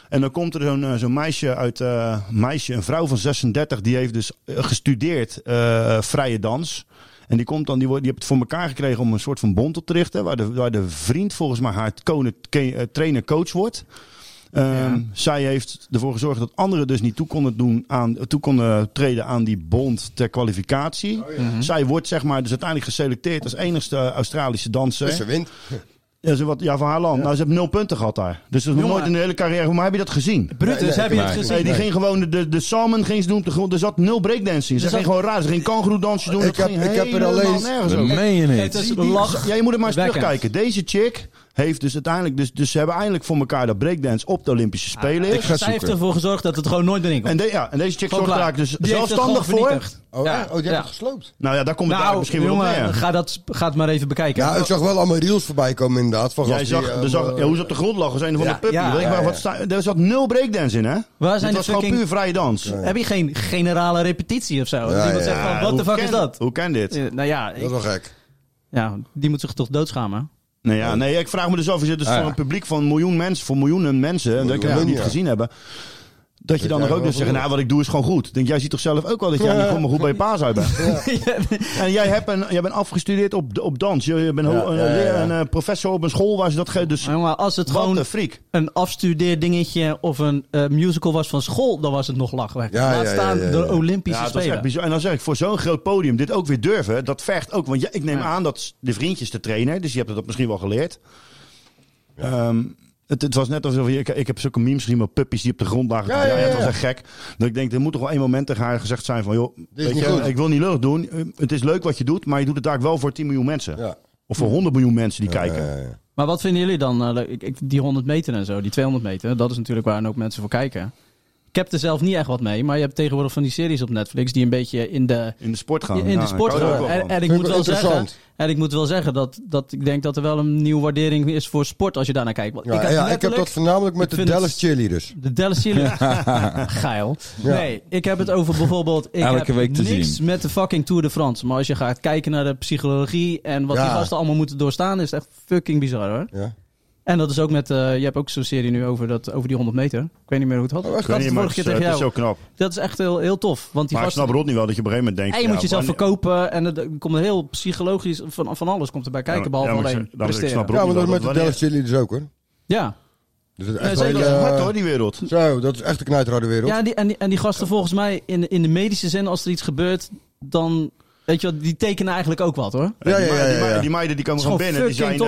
En dan komt er zo'n meisje, een vrouw van 36, die heeft dus gestudeerd vrije dans. En die komt dan, die heeft het voor elkaar gekregen om een soort van bond op te richten, waar de vriend volgens mij haar trainer-coach wordt. Zij heeft ervoor gezorgd dat anderen dus niet toe konden treden aan die bond ter kwalificatie. Zij wordt zeg maar dus uiteindelijk geselecteerd als enigste Australische danser. Dus ze wint. Ja, van haar land. Nou, ze heeft 0 punten gehad daar. Dus dat is nog nooit in de hele carrière. Maar heb je dat gezien? Brutus, heb je het gezien? Nee, die ging gewoon de salmon ging ze doen op de grond. Er zat 0 breakdancing. Ze ging gewoon raar. Ze ging kangoeroedansjes doen. Ik heb er alleen... nergens over. Meen je niet? Ja, je moet er maar eens terugkijken. Deze chick heeft dus uiteindelijk... Dus ze hebben eindelijk voor elkaar dat breakdance op de Olympische Spelen. Zij heeft ervoor gezorgd dat het gewoon nooit erin komt. En deze chick zorgt er eigenlijk dus zelfstandig voor. Die heeft het gesloopt. Nou ja, daar komt het eigenlijk misschien wel op neer. Ga het maar even bekijken. Ja, ik zag wel allemaal reels voorbij komen inderdaad. Van jij zag hoe ze op de grond lag als een van de puppy. Er zat 0 breakdance in, hè? Het was gewoon puur vrije dans. Heb je geen generale repetitie of zo? Iemand zegt van, what the fuck is dat? Hoe kan dit? Nou ja, dat is wel gek. Ja, die moet zich toch doodschamen? Nee, ik vraag me dus af, is het dus voor een publiek van miljoenen mensen, dat ik het niet gezien hebben, dat je dan nog ook dus zeggen, wat ik doe is gewoon goed. Ik denk, jij ziet toch zelf ook wel dat jij niet gewoon maar goed bij je paas uit bent. En jij bent afgestudeerd op dans. Je bent een professor op een school waar ze dat geven. Dus maar als het gewoon een afstudeerdingetje of een musical was van school, dan was het nog lachwekkend. Laat staan de Olympische Spelen. En dan zeg ik, voor zo'n groot podium dit ook weer durven, dat vergt ook. Want ik neem aan dat de vriendjes te trainen, dus je hebt dat misschien wel geleerd. Het was net alsof ik heb zulke memes gezien met puppies die op de grond lagen. Ja, het was echt gek. Dat ik denk, er moet toch wel één moment tegen haar gezegd zijn van, joh, weet je, ik wil niet lullig doen. Het is leuk wat je doet, maar je doet het daar wel voor 10 miljoen mensen. Ja. Of voor 100 miljoen mensen die kijken. Ja. Maar wat vinden jullie dan? Die 100 meter en zo, die 200 meter, dat is natuurlijk waar ook mensen voor kijken. Ik heb er zelf niet echt wat mee, maar je hebt tegenwoordig van die series op Netflix die een beetje in de sport gaan. In de sport gaan. En ik moet wel zeggen dat ik denk dat er wel een nieuwe waardering is voor sport als je daarnaar kijkt. Ik heb dat voornamelijk met de Dallas Cheerleaders. De Dallas Cheerleaders. Geil. Ja. Nee, ik heb het over bijvoorbeeld... Elke week te niks zien. Met de fucking Tour de France. Maar als je gaat kijken naar de psychologie en wat die gasten allemaal moeten doorstaan, is het echt fucking bizar hoor. Ja. En dat is ook met... je hebt ook zo'n serie nu over die 100 meter. Ik weet niet meer hoe het had. Ik weet niet, maar het is zo knap. Dat is echt heel tof. Want maar ik snap Rodney wel dat je op een gegeven moment denkt... En je moet jezelf verkopen. En er komt een heel psychologisch... Van alles komt erbij kijken. Behalve alleen presteren. Ja, maar dat met de Dallas Cheerleaders ook hoor. Ja. Dus dat is echt zeker hard hoor, die wereld. Zo, dat is echt een knijterharde wereld. Ja, en die gasten volgens mij in de medische zin... Als er iets gebeurt, dan... Weet je wat, die tekenen eigenlijk ook wat hoor. Die meiden die komen gewoon binnen.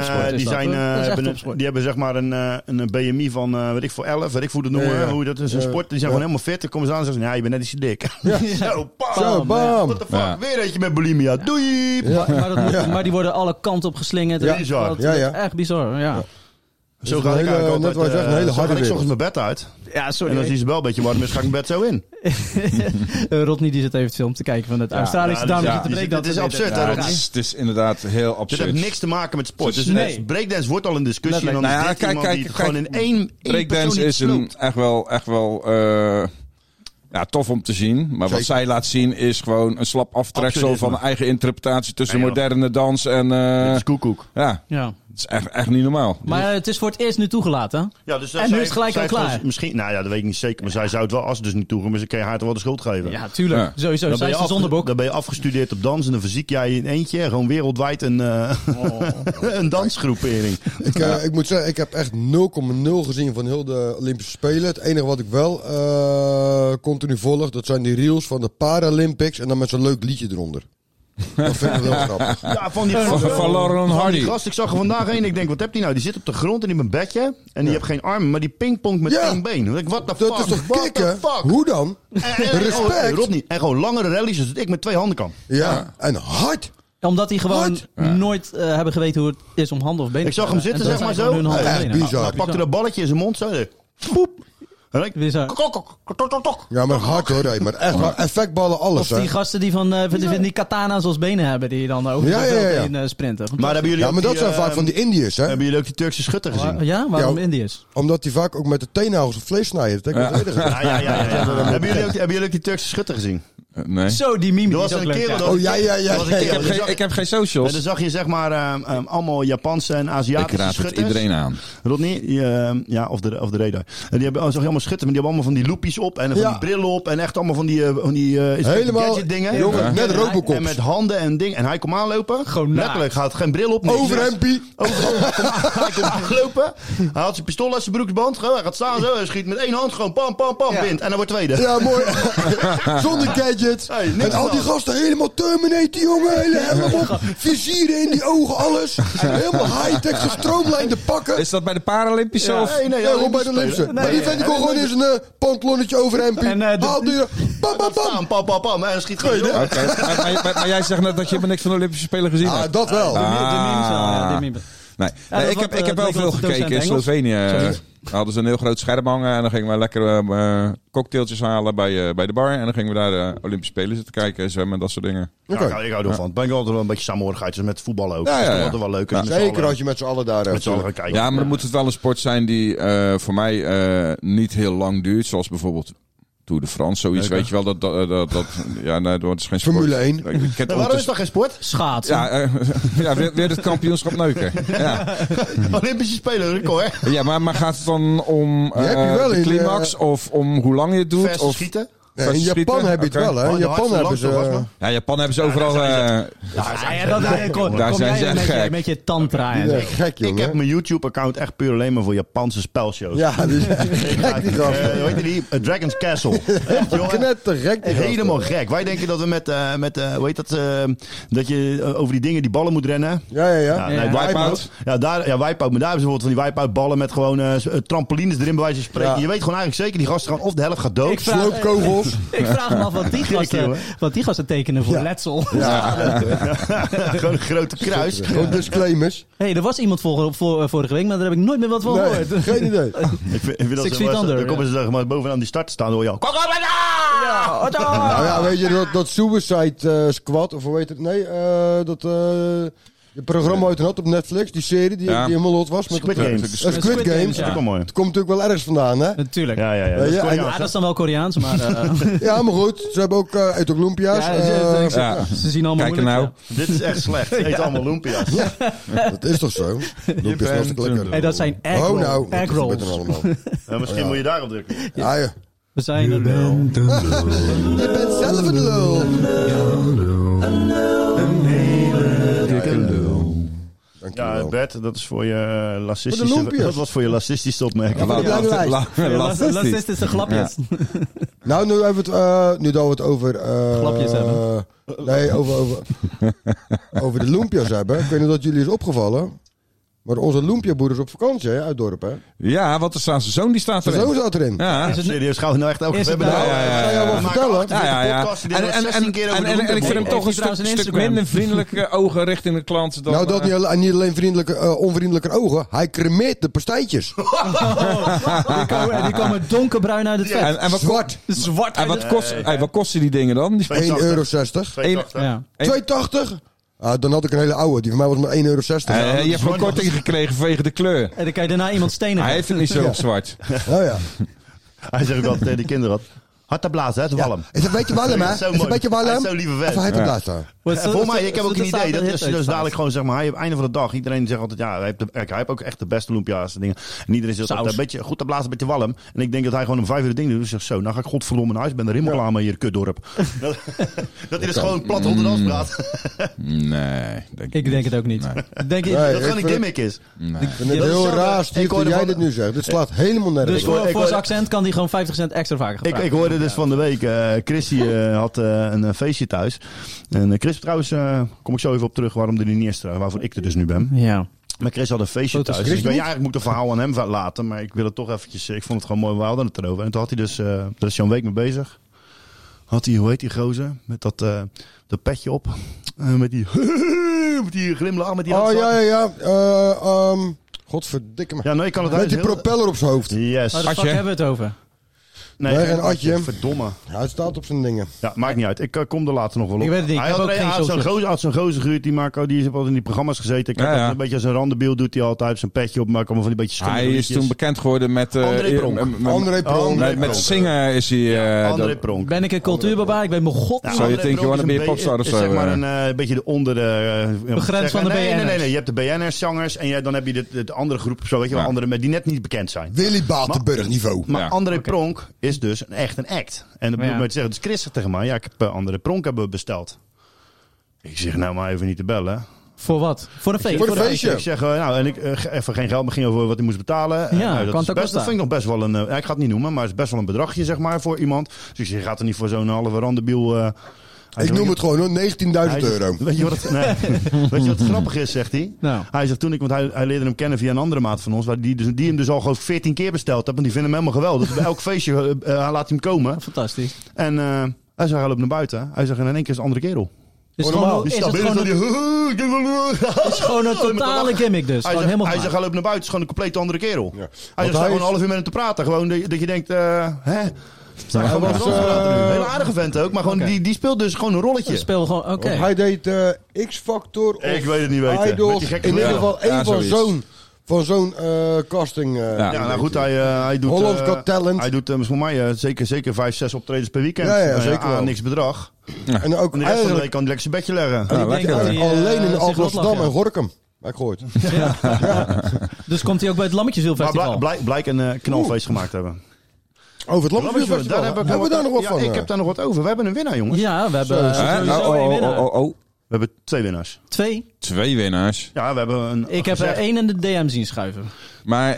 Die hebben zeg maar een BMI van weet ik voor 11, weet ik hoe dat noemen. Hoe dat is een sport. Die zijn gewoon helemaal fit. Dan komen ze aan en zeggen, ja, je bent net iets te dik. Zo, bam. What the fuck? Weer eentje met bulimia. Doei. Maar die worden alle kanten op geslingerd. Ja, bizar. Echt bizar, ja. Zo ga ik eigenlijk altijd. Een hele harde ik ochtends mijn bed uit. Ja, sorry. En als die wel een beetje warm is, ga ik mijn bed zo in. Rodney die zit even het film te kijken van het Australische dametje te breken. Dat is absurd, hè, Rodney? Het is inderdaad heel absurd. Het heeft niks te maken met sport. Dus breakdance wordt al een discussie. En dan is dit iemand die gewoon in één breakdance is echt wel tof om te zien. Maar wat zij laat zien is gewoon een slap aftreksel van eigen interpretatie tussen moderne dans en... Het is koekoek. Ja. Het is echt niet normaal. Maar het is voor het eerst nu toegelaten. Ja, dus en nu is het gelijk al klaar. Misschien, dat weet ik niet zeker. Maar zij zou het wel, als het dus niet toegeven, maar ze kan je haar toch wel de schuld geven. Ja, tuurlijk. Ja. Sowieso. Dan ben je afgestudeerd op dans en dan verziek jij in eentje gewoon wereldwijd een dansgroepering. Ik moet zeggen, ik heb echt 0,0 gezien van heel de Olympische Spelen. Het enige wat ik wel continu volg, dat zijn die reels van de Paralympics en dan met zo'n leuk liedje eronder. Dat vind ik wel grappig. Ja, van Lauren Hardy. Die gast, ik zag er vandaag een. Ik denk, wat heb die nou? Die zit op de grond en die heeft een bedje. En die heeft geen armen, maar die pingpongt met één been. Dan denk ik, what the fuck? Dat is toch kicken? Hoe dan? Respect. Rodney, en gewoon langere rallies als ik met 2 handen kan. Ja, en hard. Omdat die gewoon nooit hebben geweten hoe het is om handen of benen te hebben. Ik zag hem zitten, zeg maar zo. Echt bizar. Hij pakte dat balletje in zijn mond zo. Poep. Ja, maar hard hoor. Maar echt effectballen, alles. Of die gasten die van die katana's als benen hebben, die dan over de veld heen sprinten. Maar hebben jullie dat zijn vaak van die Indiërs, hè? Hebben jullie ook die Turkse schutter gezien? Ja, waarom Indiërs? Omdat die vaak ook met de teennagels of vlees snijden. Dat heb ik Hebben jullie ook die Turkse schutter gezien? Nee. Zo, die meme was is ook een leuk. kerel. Oh, ja. Ik heb geen socials. En dan zag je zeg maar allemaal Japanse en Aziatische Ik raad het schutters. iedereen aan. Rodney, of de radar. En die zag je allemaal schutters, maar die hebben allemaal van die loopjes op en van die brillen op en echt allemaal van die helemaal gadget dingen. Jongen, net Robocop. En met handen en dingen. En hij komt aanlopen. Gewoon letterlijk, gaat geen bril op. Overhempie. Hij komt aanlopen. Hij had zijn pistool uit zijn broeksband. Hij gaat staan zo. Hij schiet met één hand gewoon pam, pam, pam. Wint. En dan wordt tweede. Ja, mooi. Zonder gadgets. En al die gasten helemaal Terminator, jongen. Helemaal visieren in die ogen, alles. Helemaal high-tech, gestroomlijnde pakken. Is dat bij de Paralympische of? Nee, gewoon bij de Olympische. Maar die vent kon gewoon in zijn pantalonnetje overhempie. Haalt die pam, pam, pam. Pam, pam, pam. En dan schiet gewoon. Maar jij zegt net dat je helemaal niks van de Olympische Spelen gezien hebt. Ah, dat wel. De memes wel, ja. Nee, ik heb wel veel gekeken in Slovenië. Hadden ze een heel groot scherm hangen en dan gingen we lekker cocktailtjes halen bij de bar. En dan gingen we daar de Olympische Spelen zitten kijken, zwemmen en dat soort dingen. Okay. Ik hou er van. Het ben ik altijd wel een beetje samenhorigheid. Dus met voetballen ook. Ja. Dat is altijd wel leuk. Ja, zeker als je met z'n allen daar met z'n allen gaan kijken. Ja, maar dan moet het wel een sport zijn die voor mij niet heel lang duurt. Zoals bijvoorbeeld Tour de France, zoiets. Weet je wel, dat is geen sport. Formule 1. Waarom is dat geen sport? Schaatsen. Ja, weer het kampioenschap neuken. Ja. Olympische Spelen, record. Ja, maar gaat het dan om de climax of om hoe lang je het doet? Of schieten? Ja, in Japan heb je het wel, hè? In Japan hebben ze... Ja, Japan hebben ze overal... Daar zijn ze echt gek. Met je tantra en zo. Gek, jongen. Ik heb mijn YouTube-account echt puur alleen maar voor Japanse spelshows. Ja, die is gek, die gasten. Hoe heet die? Dragon's Castle. Knettergek, die helemaal gek. Wij denken dat we met hoe heet dat? Dat je over die dingen, die ballen moet rennen. Ja. Wipeout. Wipeout. Maar daar hebben ze bijvoorbeeld van die wipeout ballen met gewoon trampolines erin bij wijze van spreken. Ja. Je weet gewoon eigenlijk zeker, die gasten gaan of de helft gaat dood. Sloopkogels. Ik vraag me af wat die gasten tekenen voor letsel. Gewoon een grote kruis. Gewoon disclaimers. Hey, er was iemand vorige week, maar daar heb ik nooit meer wat van gehoord. Geen idee. Ik vind dat dan komen ze maar bovenaan die start staan door jou. Nou ja, weet je, dat Suicide Squad, of hoe heet het? Nee, het programma uit had op Netflix, die serie die helemaal hot was. Met Squid Games. Squid Games. Ja. Het komt natuurlijk wel ergens vandaan, hè? Natuurlijk. Ja. Dat is dan wel Koreaans, maar... Ja, maar goed. Ze hebben ook eten ook lumpia's. Ze zien allemaal Kijk nou. Dit is echt slecht. Eet allemaal lumpia's. Dat is toch zo? Lumpia's was ook lekker. Hey, dat zijn egg rolls. Nou, egg dat rolls. gebeurt er allemaal. Misschien moet je daarop drukken. Ja. We zijn er wel. Je bent zelf een lul. Een hele dikke lul. Dankjewel. Ja, Bert, dat is voor je lacistische... Dat was voor je lacistische opmerking. Lacistische glapjes. Nou, nu hebben we het over... Glapjes hebben. Nee, over de lumpia's hebben. Ik weet niet dat jullie is opgevallen. Maar onze lumpia-boer is op vakantie, hè, uit het dorp, hè? Ja, want er staat zijn zoon, die staat erin. Zijn zoon staat erin. Ja. Is het serieus? Gaan we nou echt over hebben? Ga je wel vertellen? En ik vind hem toch een stuk minder vriendelijke ogen richting de klant dan... Nou, dat niet alleen onvriendelijke ogen. Hij cremeert de pastijtjes. Die komen donkerbruin uit het vet. En zwart. En wat kosten die dingen dan? €1,60. 2,80? Dan had ik een hele oude. Die van mij was maar €1,60. Je hebt gewoon korting gekregen vanwege de kleur. En dan kan je daarna iemand stenen. Hij heeft het niet zo op zwart. Oh ja. Hij zegt ook altijd tegen die kinderen... Hard te blazen, hè? Het is warm. Is een beetje warm, hè? Is een beetje warm. Hij is zo lieve vent. Even hard te blazen. Voor mij, ik heb ook een idee. Dat is dus dadelijk gewoon, zeg maar, hij op het einde van de dag. Iedereen zegt altijd, ja, hij heeft ook echt de beste lumpia's en dingen. En iedereen zegt altijd, een beetje goed te blazen, een beetje warm. En ik denk dat hij gewoon om 5 uur de ding doet. Dus zegt zo, nou ga ik godverdomme naar huis. Ben er helemaal klaar mee hier, kutdorp. Dat hij dus gewoon plat Rotterdams praat. Nee. Ik denk het ook niet. Denk je dat het gewoon een gimmick is? Ik vind het heel raar, Steve, dat jij dit nu zegt. Dit slaat helemaal nergens. Dus voor zijn accent kan hij gewoon 50% extra vaker gebruiken. Ik hoorde dus van de week, Chrissy had een feestje thuis. En Chris, trouwens, kom ik zo even op terug waarom er niet is, waarvoor ik er dus nu ben. Ja. Maar Chris had een feestje thuis. Dus ik weet, eigenlijk moet ik een verhaal aan hem laten, maar ik wil het toch eventjes, ik vond het gewoon mooi, we hadden het erover. En toen had hij dus, daar is hij een week mee bezig. Had hij, hoe heet die gozer? Met dat petje op. Met die glimlach, met die Godverdikke me. Ja, nee, ik kan het met die propeller op zijn hoofd. Yes. Waar de fuck hebben we het over? Nee, geen atje. Verdomme. Ja, het staat op zijn dingen. Ja, maakt niet uit. Ik kom er later nog wel op. Ik weet het niet. Hij had zo'n gozer gehuurd, die heeft altijd in die programma's gezeten. Kijk, een beetje als een randebiel doet hij altijd. Zijn petje op, maar allemaal van die beetje hij is toen bekend geworden met... André Pronk. Met zingen is hij... André Pronk. Ben ik een cultuurbarbaar? Ik ben mijn god. Zou je denken, wanna be a popstar of zo? Zeg maar een beetje de onder de... grens van de BN'ers. Nee. Je hebt de BN'ers, zangers. En dan heb je de andere groep, zo weet je wel, andere die net niet bekend zijn. Willy Batenburg niveau. Maar André Pronk is dus echt een act. En dan moet je zeggen, dus Chris zegt tegen mij, ik heb André Pronk hebben besteld. Ik zeg, nou maar even niet te bellen. Voor wat? Voor een feestje? Voor een feestje. Ik zeg, even geen geld, maar ging over wat hij moest betalen. Ja, dat vind ik nog best wel een... ik ga het niet noemen, maar het is best wel een bedragje, zeg maar, voor iemand. Dus ik zeg, je gaat er niet voor zo'n halve randebiel... ik noem het gewoon hoor, €19.000. Weet je wat het grappig is, zegt hij? Nou. Hij zegt want hij leerde hem kennen via een andere maat van ons, die hem dus al gewoon 14 keer besteld heeft, want die vinden hem helemaal geweldig. Dus bij elk feestje laat hij hem komen. Fantastisch. En hij zegt, hij loopt naar buiten. Hij zegt, en in één keer is een andere kerel. Is het gewoon een totale gimmick dus? Hij zegt, hij loopt naar buiten, is gewoon een compleet andere kerel. Ja. Hij zegt, gewoon een half uur met hem te praten. Gewoon dat je denkt, hè? Hij was een hele aardige vent ook, maar gewoon die speelt dus gewoon een rolletje. Hij deed X-Factor. Ik weet het niet weten. Idols. In ieder geval één van zo'n casting. Nou goed, hij doet... Holland's Got Talent. Hij doet voor mij zeker 5-6 optredens per weekend. Ja, zeker niks bedrag. Ja. En ook de rest van de week kan hij lekker zijn bedje leggen. Alleen in Amsterdam en Gorinchem. Heb ik gehoord. Ja. Dus komt hij ook bij het Lammetjeswielfestival? Blijk een knalfeest gemaakt hebben. Over het Lammetjesfestival? Hebben we daar nog wat van? Ik heb daar nog wat over. We hebben een winnaar, jongens. Ja, we hebben sowieso een winnaar. We hebben 2 winnaars. 2? 2 winnaars? Ja, we hebben een... Ik heb er 1 in de DM zien schuiven. Maar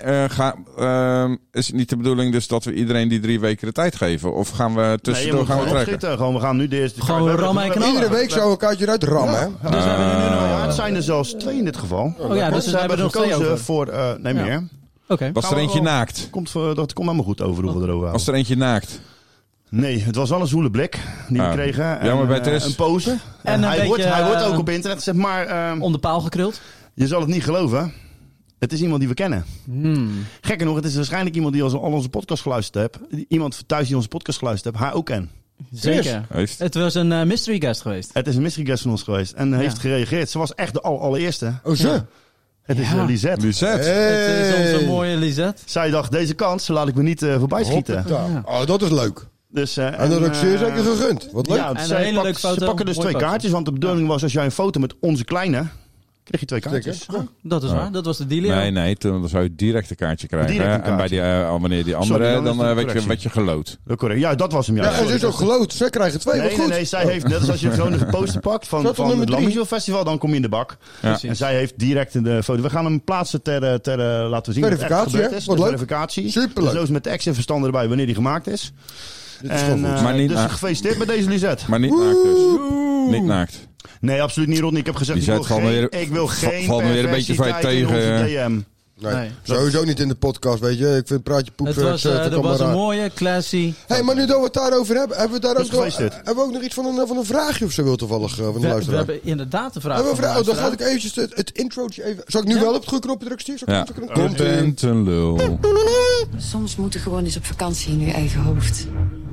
is het niet de bedoeling dus dat we iedereen die 3 weken de tijd geven? Of gaan we tussendoor gaan we trekken? We gaan nu de eerste... Gewoon rammen en knallen. Iedere week zou een kaartje eruit rammen. Ja. Dus we hebben er nu nog... Het zijn er zelfs 2 in dit geval. Dus we hebben er nog 2 over. Voor... nee, meer. Okay. Was er eentje naakt? Dat komt helemaal goed over hoeveel we erover houden. Was er eentje naakt? Nee, het was wel een zoele blik die we kregen. En, maar bij een pose. En hij wordt ook op internet gezet, maar... om de paal gekruld? Je zal het niet geloven. Het is iemand die we kennen. Gekker nog, het is waarschijnlijk iemand die al onze podcast geluisterd heeft. Iemand thuis die onze podcast geluisterd heeft, haar ook ken. Zeker. Het was een mystery guest geweest. Het is een mystery guest van ons geweest. En heeft gereageerd. Ze was echt de allereerste. Oh, zo? Het is Lisette. Het is onze mooie Lisette. Zij dacht, deze kans laat ik me niet voorbij schieten. Oh, dat is leuk. Dus, en dat ook zeer zeker gegund. Wat leuk. Ja, ze pakken dus 2 kaartjes. Want de bedoeling was, als jij een foto met onze kleine... kreeg je 2 kaartjes. Dat is waar. Dat was de deal. Nee, dan zou je direct een kaartje krijgen. En bij wanneer die andere, dan werd je geloot. Correct. Ja, dat was hem. Ja, ze is ook geloot. Zij krijgen 2. Nee, zij heeft, net als als je gewoon een poster pakt van het Lammetjeswiel Festival, dan kom je in de bak. Ja. En zij heeft direct de foto. We gaan hem plaatsen ter laten we zien verificatie. Wat leuk. Verificatie. Superleuk. Dus met de ex-verstander erbij wanneer die gemaakt is. En, maar niet dus gefeliciteerd met deze Lisette. Maar niet naakt dus. Niet naakt. Nee, absoluut niet, Rodney. Ik heb gezegd, ik wil geen valt me weer een beetje van je tegen. Nee, sowieso niet in de podcast, weet je. Ik vind praatje poep. Dat was een mooie, classy. Maar nu dat we het daarover hebben, hebben we ook nog iets van een vraagje of zo wil toevallig van de luisteraar? We hebben inderdaad een vraag. Dan ga ik eventjes het introotje even... Zal ik nu wel op het goede knopje drukken, Stier? Ja. Content een lul. Soms moet je gewoon eens op vakantie in je eigen hoofd.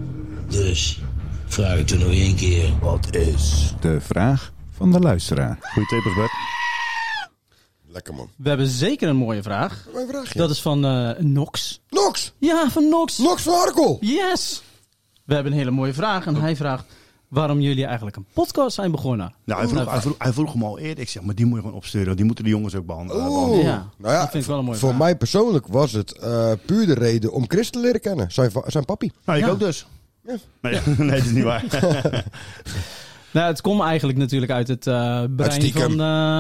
Dus, vraag ik er nog 1 keer. Wat is de vraag van de luisteraar? Goeie tapers, Bert. Lekker, man. We hebben zeker een mooie vraag. Mijn vraagje. Dat is van Nox. Nox? Ja, van Nox. Nox van Arkel. Yes. We hebben een hele mooie vraag. En hij vraagt waarom jullie eigenlijk een podcast zijn begonnen. Nou, hij vroeg hem al eerder. Ik zeg, maar die moet je gewoon opsturen. Die moeten de jongens ook behandelen. Ja, nou ja, dat vind ik wel een mooie voor vraag. Mij persoonlijk was het puur de reden om Chris te leren kennen. Zijn papi. Nou, ik ook dus. Ja. Nee, dat is niet waar. Nou, het komt eigenlijk natuurlijk uit het brein van...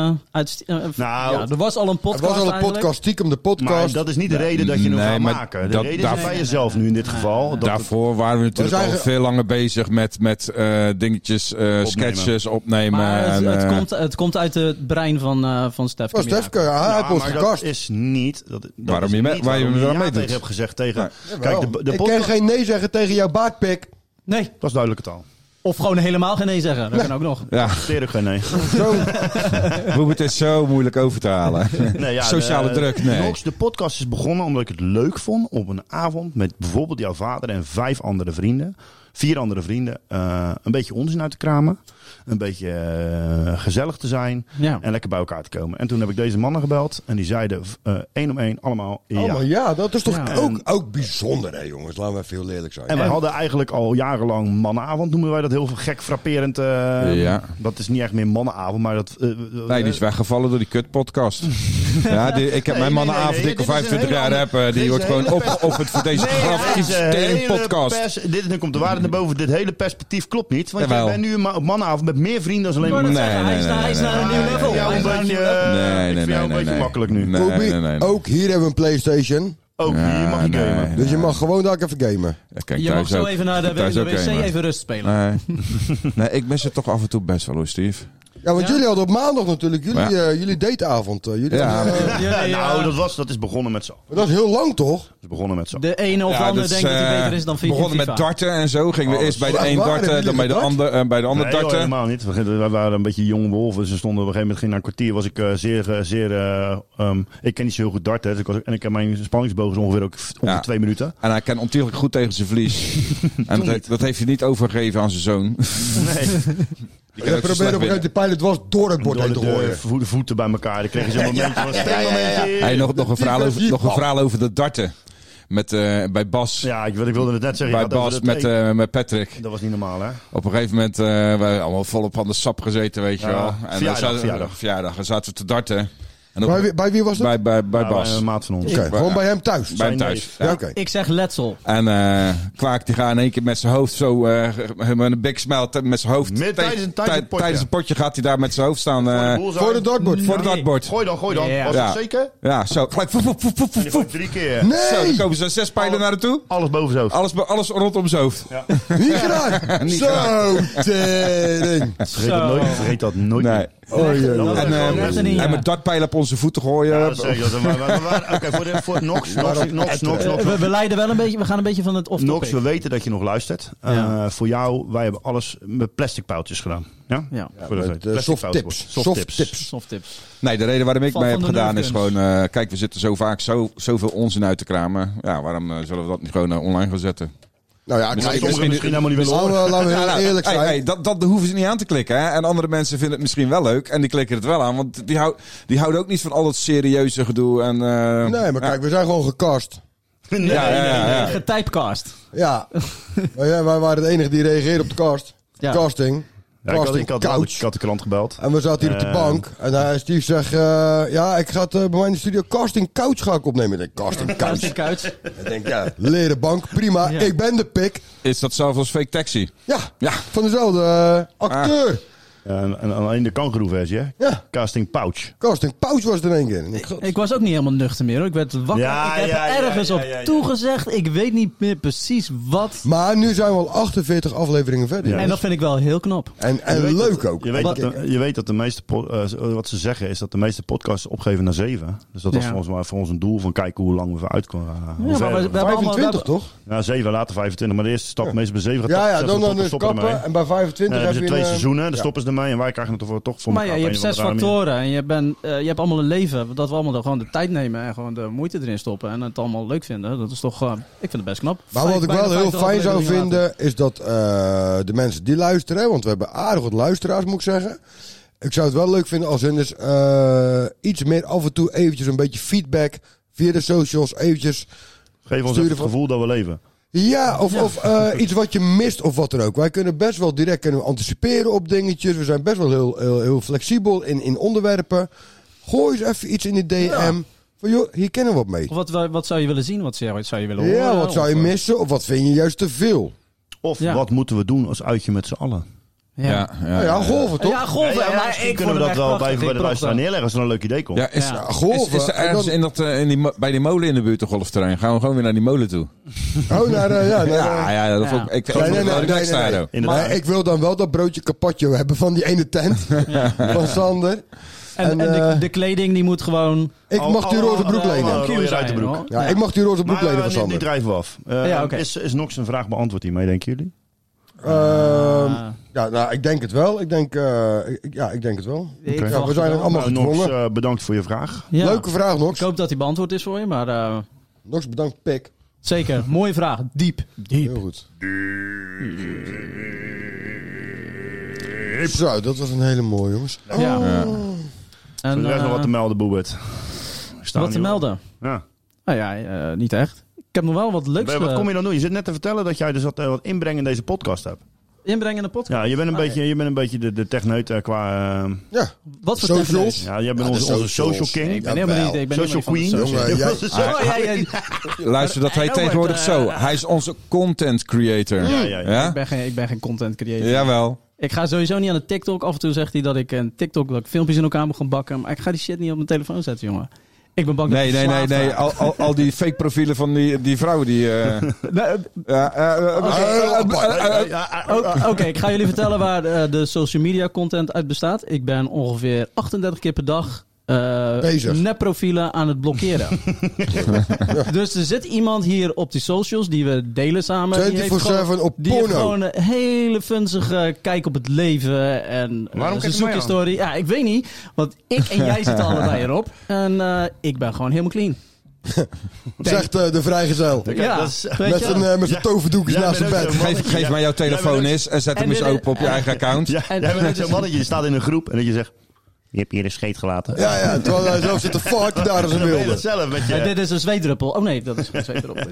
er was al een podcast. Er was al een podcast, stiekem de podcast. Maar dat is niet de reden dat je hem gaat maken. De reden is bij jezelf nu in dit geval. Daarvoor waren we natuurlijk al veel langer bezig met dingetjes, sketches opnemen. Maar het komt uit het brein van Stef. Van Stefke, hij heeft ons gekast. Dat is niet... Waarom je me mee tegen hebt gezegd tegen... Kijk, ik kan geen nee zeggen tegen jouw baardpik. Nee. Dat is duidelijke taal. Of gewoon helemaal geen nee zeggen. Dat kan ook nog. Ja. Zeer geen nee. We moeten het zo moeilijk over te halen. Nee, sociale druk, nee. Nox, de podcast is begonnen omdat ik het leuk vond op een avond met bijvoorbeeld jouw vader en 4 andere vrienden, een beetje onzin uit te kramen. Een beetje gezellig te zijn. Ja. En lekker bij elkaar te komen. En toen heb ik deze mannen gebeld. En die zeiden 1 om 1 allemaal ja. Allemaal ja, dat is toch ook bijzonder, hè jongens. Laten we even heel eerlijk zijn. En wij hadden eigenlijk al jarenlang mannenavond. Noemen wij dat heel gek frapperend. Dat is niet echt meer mannenavond. Maar dat, nee, die is weggevallen door die kutpodcast. Ik heb mijn mannenavond, ik al 25 jaar heb. Die wordt gewoon opgeofferd voor deze grafische podcast. Nu komt de waarheid naar boven. Dit hele perspectief klopt niet. Want jij bent nu op mannenavond met meer vrienden dan alleen maar... Hij is naar een nieuw level. Ik vind jou een beetje makkelijk nu. Ook hier hebben we een PlayStation. Ook hier mag je gamen. Dus je mag gewoon daar even gamen. Je mag zo even naar de wc even rust spelen. Nee, ik mis het toch af en toe best wel hoor, Steve. Ja, want jullie hadden op maandag natuurlijk jullie dateavond. Dat is begonnen met zo. Dat is heel lang toch? Dat is begonnen met zo. De een of ander denkt dat hij beter is dan FIFA. Begonnen met darten en zo. Gingen we eerst bij de een darten, dan bij de ander darten. Nee, helemaal niet. We waren een beetje jonge wolven. Ze stonden op een gegeven moment, ging na een kwartier, was ik ik ken niet zo heel goed darten. En ik heb mijn spanningsboog ongeveer 2 minuten. En hij kan ontiegelijk goed tegen zijn verlies. En dat heeft hij niet overgegeven aan zijn zoon. Nee. Je probeerde op een gegeven moment de pijl dwars door het bord heen te gooien. De voeten bij elkaar. Dan kreeg je zo'n momentje. Nog een verhaal over de darten. Bij Bas. Ja, ik wilde het net zeggen. Bij Bas met Patrick. Dat was niet normaal, hè? Op een gegeven moment wij allemaal volop aan de sap gezeten, weet je wel. En verjaardag. En zaten we te darten. Bij wie was dat? Bij Bas. Bij een maat van ons. Gewoon bij hem thuis? Bij hem thuis, ja. Ik zeg letsel. En Kwaak die gaat in één keer met zijn hoofd zo, met een big smile met zijn hoofd. Tijdens het potje gaat hij daar met zijn hoofd staan. Voor de dartboard. Voor de dartboard. Gooi dan. Yeah. Was dat zeker? Ja, zo. Gelijk. 3 keer. Nee! Zo, dan komen ze 6 pijlen naar toe. Alles boven zijn hoofd. Alles rondom zijn hoofd. Ja. Niet gedaan. Zo, tering. Vergeet dat nooit. Nee. En met dartpijlen op onze voeten gooien. Ja, oké, voor Nox. We leiden wel een beetje, we gaan een beetje van het off-topic. Nox, we weten dat je nog luistert. Voor jou, wij hebben alles met plastic pijltjes gedaan. Ja? Soft tips. Nee, de reden waarom ik mee heb gedaan is gewoon... kijk, we zitten zo vaak zoveel onzin uit te kramen. Ja, waarom zullen we dat niet gewoon online gaan zetten? Nou ja, misschien helemaal niet willen horen. Laten we heel eerlijk zijn. Dat hoeven ze niet aan te klikken. Hè? En andere mensen vinden het misschien wel leuk. En die klikken het wel aan. Want die houden ook niet van al dat serieuze gedoe. En, nee, maar kijk, we zijn gewoon gecast. Nee. Getypecast. Ja. Wij waren de enige die reageerde op de cast. Ja. Casting. Ja, ik had de krant gebeld. En we zaten hier op de bank. En Steve zegt... ik ga het bij mij in de studio casting couch ga ik opnemen. Ik denk, casting couch? Ik denk, leren bank, prima. Ja. Ik ben de pik. Is dat zelfs als fake taxi? Ja. Van dezelfde acteur. En alleen de kangeroe-versie, hè? Ja. Casting pouch. Casting pouch was het in één keer. Ik was ook niet helemaal nuchter meer, hoor. Ik werd wakker. Ik heb ergens op toegezegd. Ik weet niet meer precies wat. Maar nu zijn we al 48 afleveringen verder. Ja. En dat vind ik wel heel knap. En leuk ook. Je weet dat de meeste... wat ze zeggen is dat de meeste podcasts opgeven naar 7. Dus dat was voor ons een doel van kijken hoe lang we uitkomen. We 25 toch? Ja, 7, later 25. Maar de eerste stap meestal bij 7 gaat dan is kappen. En bij 25 heb je 2 seizoenen. De stoppen ze ermee. En wij krijgen het toch voor elkaar. Maar je hebt 6 factoren. En je hebt allemaal een leven. Dat we allemaal gewoon de tijd nemen. En gewoon de moeite erin stoppen. En het allemaal leuk vinden. Dat is toch... ik vind het best knap. Maar wat ik wel heel fijn zou vinden... is dat de mensen die luisteren... want we hebben aardig wat luisteraars, moet ik zeggen. Ik zou het wel leuk vinden als dus iets meer af en toe eventjes een beetje feedback... via de socials eventjes... Geef ons het gevoel dat we leven. Ja, of iets wat je mist of wat dan ook. Wij kunnen best wel direct anticiperen op dingetjes. We zijn best wel heel flexibel in onderwerpen. Gooi eens even iets in de DM. Ja. Van, joh, hier kennen we wat mee. Of wat zou je willen zien? Wat zou je willen horen? Ja, wat zou je missen? Of wat vind je juist te veel? Of wat moeten we doen als uitje met z'n allen? Golven toch? Ja, golven. Ik kunnen we dat wel bij de luisteraar neerleggen als er een leuk idee komt. Golven. Is er ergens bij die molen in de buurt een golfterrein? Gaan we gewoon weer naar die molen toe? Ik wil dan wel dat broodje carpaccio hebben van die ene tent van Sander. En de kleding die moet gewoon... Ik mag die roze broek lenen. Ik mag die roze broek lenen van Sander. Die drijven we af. Is Nox een vraag beantwoord hiermee, denken jullie? Ja, nou, ik denk het wel. Ik denk het wel. Okay. Ja, we zijn er allemaal gedwongen. Bedankt voor je vraag. Ja. Leuke vraag, Nox. Ik hoop dat die beantwoord is voor je, maar... Nox, bedankt, Pik. Zeker, mooie vraag. Diep. Heel goed. Zo, dat was een hele mooie, jongens. Ja. En er is nog wat te melden, Boebert. Wat te melden? Ja. Nou ja, niet echt. Ik heb nog wel wat leuks... Wat kom je dan doen? Je zit net te vertellen dat jij dus wat inbreng in deze podcast hebt. Inbrengen in de podcast? Ja, je bent een beetje de techneut qua... Wat voor socials? Ja, jij bent onze social king. Ik ben helemaal niet... Social queen. Luister, dat heet tegenwoordig zo. Hij is onze content creator. Ja? Ik ben geen content creator. Jawel. Ik ga sowieso niet aan de TikTok. Af en toe zegt hij dat ik een TikTok dat ik filmpjes in elkaar moet gaan bakken. Maar ik ga die shit niet op mijn telefoon zetten, jongen. Ik ben bang dat Nee. Al die fake profielen van die vrouwen die... Oké, ik ga jullie vertellen waar de social media content uit bestaat. Ik ben ongeveer 38 keer per dag nepprofielen aan het blokkeren. Dus er zit iemand hier op die socials die we delen samen. 24/7 op die porno. heeft gewoon een hele funzige kijk op het leven en zijn zoekhistorie. Ja, ik weet niet, want ik en jij zitten allebei erop. En ik ben gewoon helemaal clean. Zegt de vrijgezel. Ja, met zijn toverdoekjes naast zijn bed. Geef mij jouw telefoon eens en zet hem eens open op je eigen account. Jij bent zo'n mannetje, je staat in een groep en dat je zegt... Je hebt hier een scheet gelaten. Ja, terwijl hij zelf zit te farten daar als een wilde. Dit is een zweetdruppel. Oh nee, dat is geen zweetdruppel.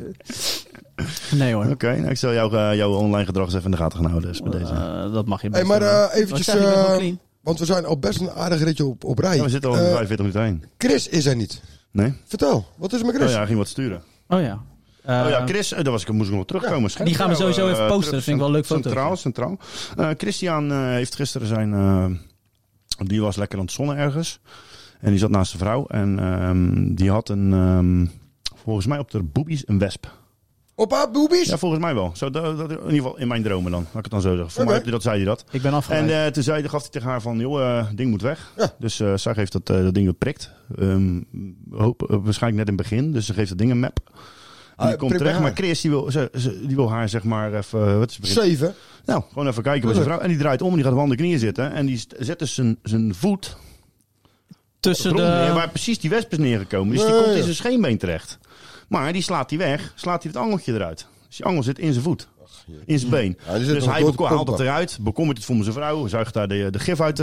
Nee hoor. Oké, nou, ik zal jouw online gedrag eens even in de gaten gaan houden. Dus bij deze. Dat mag je best. Maar eventjes... want we zijn al best een aardig ritje op rij. Ja, we zitten al 45 minuten heen. Chris is er niet. Nee. Vertel, wat is er met Chris? Oh ja, hij ging wat sturen. Oh ja. Chris, moest ik nog terugkomen. Die gaan we sowieso even posten. Dat vind ik wel leuk foto. Centraal. Christian heeft gisteren zijn... die was lekker aan het zonnen ergens. En die zat naast zijn vrouw. En die had volgens mij op de boobies een wesp. Op haar boobies? Ja, volgens mij wel. Zo, in ieder geval in mijn dromen dan. Laat ik het dan zo zeggen. Voor mij zei hij dat. Ik ben afgeleid. En toen gaf hij tegen haar van, joh, ding moet weg. Ja. Dus zij geeft dat ding beprikt. Waarschijnlijk net in het begin. Dus ze geeft dat ding een map. En die komt terecht. Maar Chris, die wil haar zeg maar even... Wat is het? 7. Nou, gewoon even kijken bij zijn vrouw. En die draait om en die gaat op handen knieën zitten. En die zet dus zijn voet... tussen neer, waar precies die wesp is neergekomen. Dus die komt in zijn scheenbeen terecht. Maar die slaat hij weg. Slaat hij het angeltje eruit. Dus die angel zit in zijn voet. In zijn been. Ja, dus hij haalt het eruit. Bekommert het voor zijn vrouw. Zuigt daar de gif uit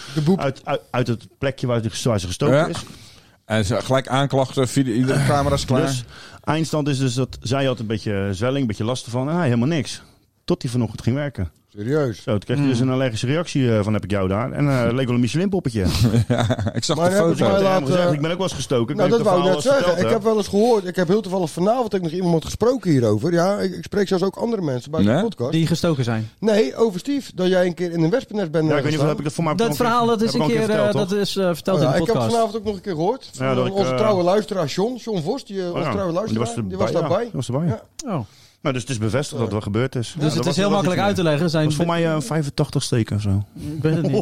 het plekje waar ze gestoken is. En gelijk aanklachten. De camera's klaar. Dus eindstand is dus dat zij had een beetje zwelling. Een beetje last van. Helemaal niks. Tot hij vanochtend ging werken. Serieus? Zo, toen kreeg je dus een allergische reactie van heb ik jou daar. En het leek wel een Michelin poppetje. Ja, ik zag de foto. Ik ben ook wel eens gestoken. Nou, dat wou ik net zeggen. Ik heb wel eens gehoord. Ik heb heel toevallig vanavond nog iemand gesproken hierover. Ja, ik spreek zelfs ook andere mensen bij de podcast. Die gestoken zijn? Nee, over Steve. Dat jij een keer in een wespennest bent. Ja, ik weet niet of heb ik dat voor mij. Dat verhaal dat is een keer verteld in de podcast. Ik heb het vanavond ook nog een keer gehoord. Onze trouwe luisteraar John Vos. Onze trouwe luisteraar. Die was daarbij. Ja. Nou, dus het is bevestigd dat er gebeurd is. Dus het is heel makkelijk uit te leggen. Dat was voor mij een 85 steken of zo. Ik weet het niet.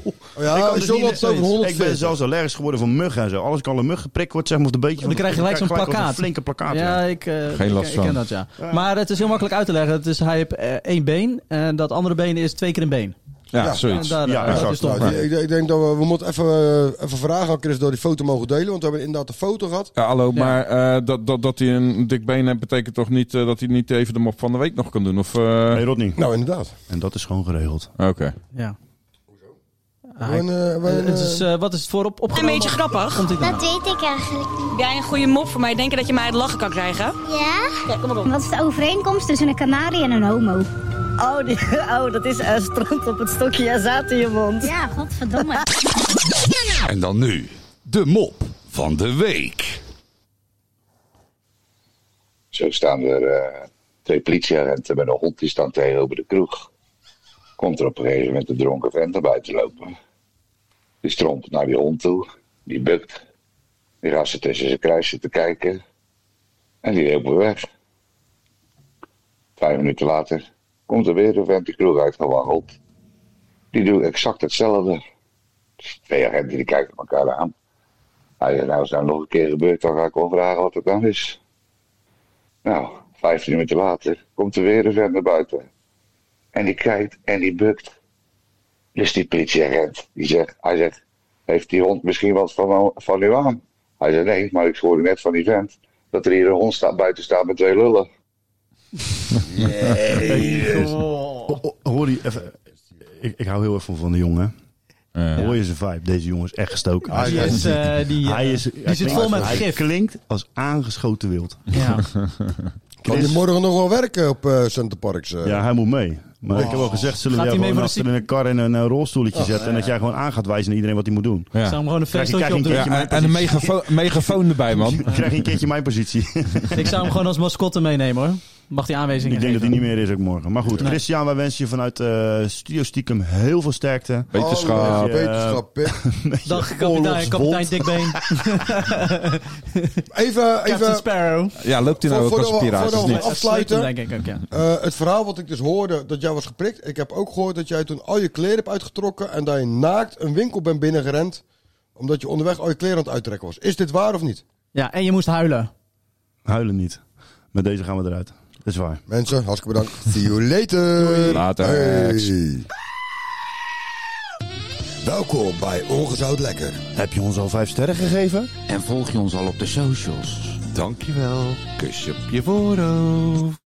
Ik ben zelfs allergisch geworden voor muggen en zo. Als ik al een mug geprikt word, zeg maar, of een beetje... Dan krijg je gelijk zo'n plakkaat. Een flinke plakkaat. Ja, geen last van. Ik ken dat, ja. Maar het is heel makkelijk uit te leggen. Hij heeft 1 been en dat andere been is 2 keer een been. Ja, zoiets. Ik denk dat we moeten even vragen aan Chris dat die foto mogen delen. Want we hebben inderdaad een foto gehad. Ja, hallo, maar dat hij een dik been heeft, betekent toch niet dat hij niet even de mop van de week nog kan doen? Of, Nee, Rodney. Nou, inderdaad. En dat is gewoon geregeld. Oké. Ja. Wat is het voor opgenomen? Een beetje grappig. Dat weet ik eigenlijk niet. Heb jij een goede mop voor mij? Denk je dat je mij het lachen kan krijgen? Ja? Kijk, kom maar op. Wat is de overeenkomst tussen een kanarie en een homo? Dat is stront op het stokje en zaad in je mond. Ja, godverdomme. En dan nu, de mop van de week. Zo staan er 2 politieagenten met een hond die staan tegenover de kroeg. Komt er op een gegeven moment een dronken vent naar buiten lopen. Die strompelt naar die hond toe. Die bukt. Die gaat ze tussen zijn kruis zitten kijken. En die lopen weg. 5 minuten later komt er weer een vent die kroeg uitgewandeld. Die doet exact hetzelfde. 2 agenten die kijken elkaar aan. Hij zegt, nou als het nou nog een keer gebeurt, dan ga ik wel vragen wat het dan is. Nou, 15 minuten later komt er weer een vent naar buiten. En die kijkt en die bukt. Dus die politieagent, hij zegt, heeft die hond misschien wat van u aan? Hij zegt, nee, maar ik hoorde net van die vent dat er hier een hond buiten staat met 2 lullen. Hoor die even, ik hou heel erg van de jongen. Hoor je zijn vibe? Deze jongen is echt gestoken. Die zit vol met gif. Hij klinkt als aangeschoten wild. Ja. Kan je morgen nog wel werken op Centerparks? Ja, hij moet mee. Maar ik heb al gezegd, zullen we jou gewoon achter in een kar en een rolstoeltje zetten. En dat jij gewoon aan gaat wijzen naar iedereen wat hij moet doen. Ja. Zou hem gewoon een feestje op doen. En een megafoon erbij, man. Dan krijg je een keertje mijn positie. Ik zou hem gewoon als mascotte meenemen, hoor. Mag die aanwijzingen Ik denk dat hij niet meer is ook morgen. Maar goed, Christian, wij wensen je vanuit Studio Stiekem heel veel sterkte. Wetenschap. Dag, kapitein Dikbeen. Even Sparrow. Ja, loopt hij nou ook als piraat? Voordat we afsluiten. Denk ik ook, ja. Het verhaal wat ik dus hoorde, dat jij was geprikt. Ik heb ook gehoord dat jij toen al je kleren hebt uitgetrokken en dat je naakt een winkel bent binnengerend. Omdat je onderweg al je kleren aan het uittrekken was. Is dit waar of niet? Ja, en je moest huilen. Huilen niet. Met deze gaan we eruit. Dat is waar. Mensen, hartstikke bedankt. See you later. Later. Hey. Welkom bij Ongezout Lekker. Heb je ons al 5 sterren gegeven? En volg je ons al op de socials? Dankjewel. Kusje op je voorhoofd.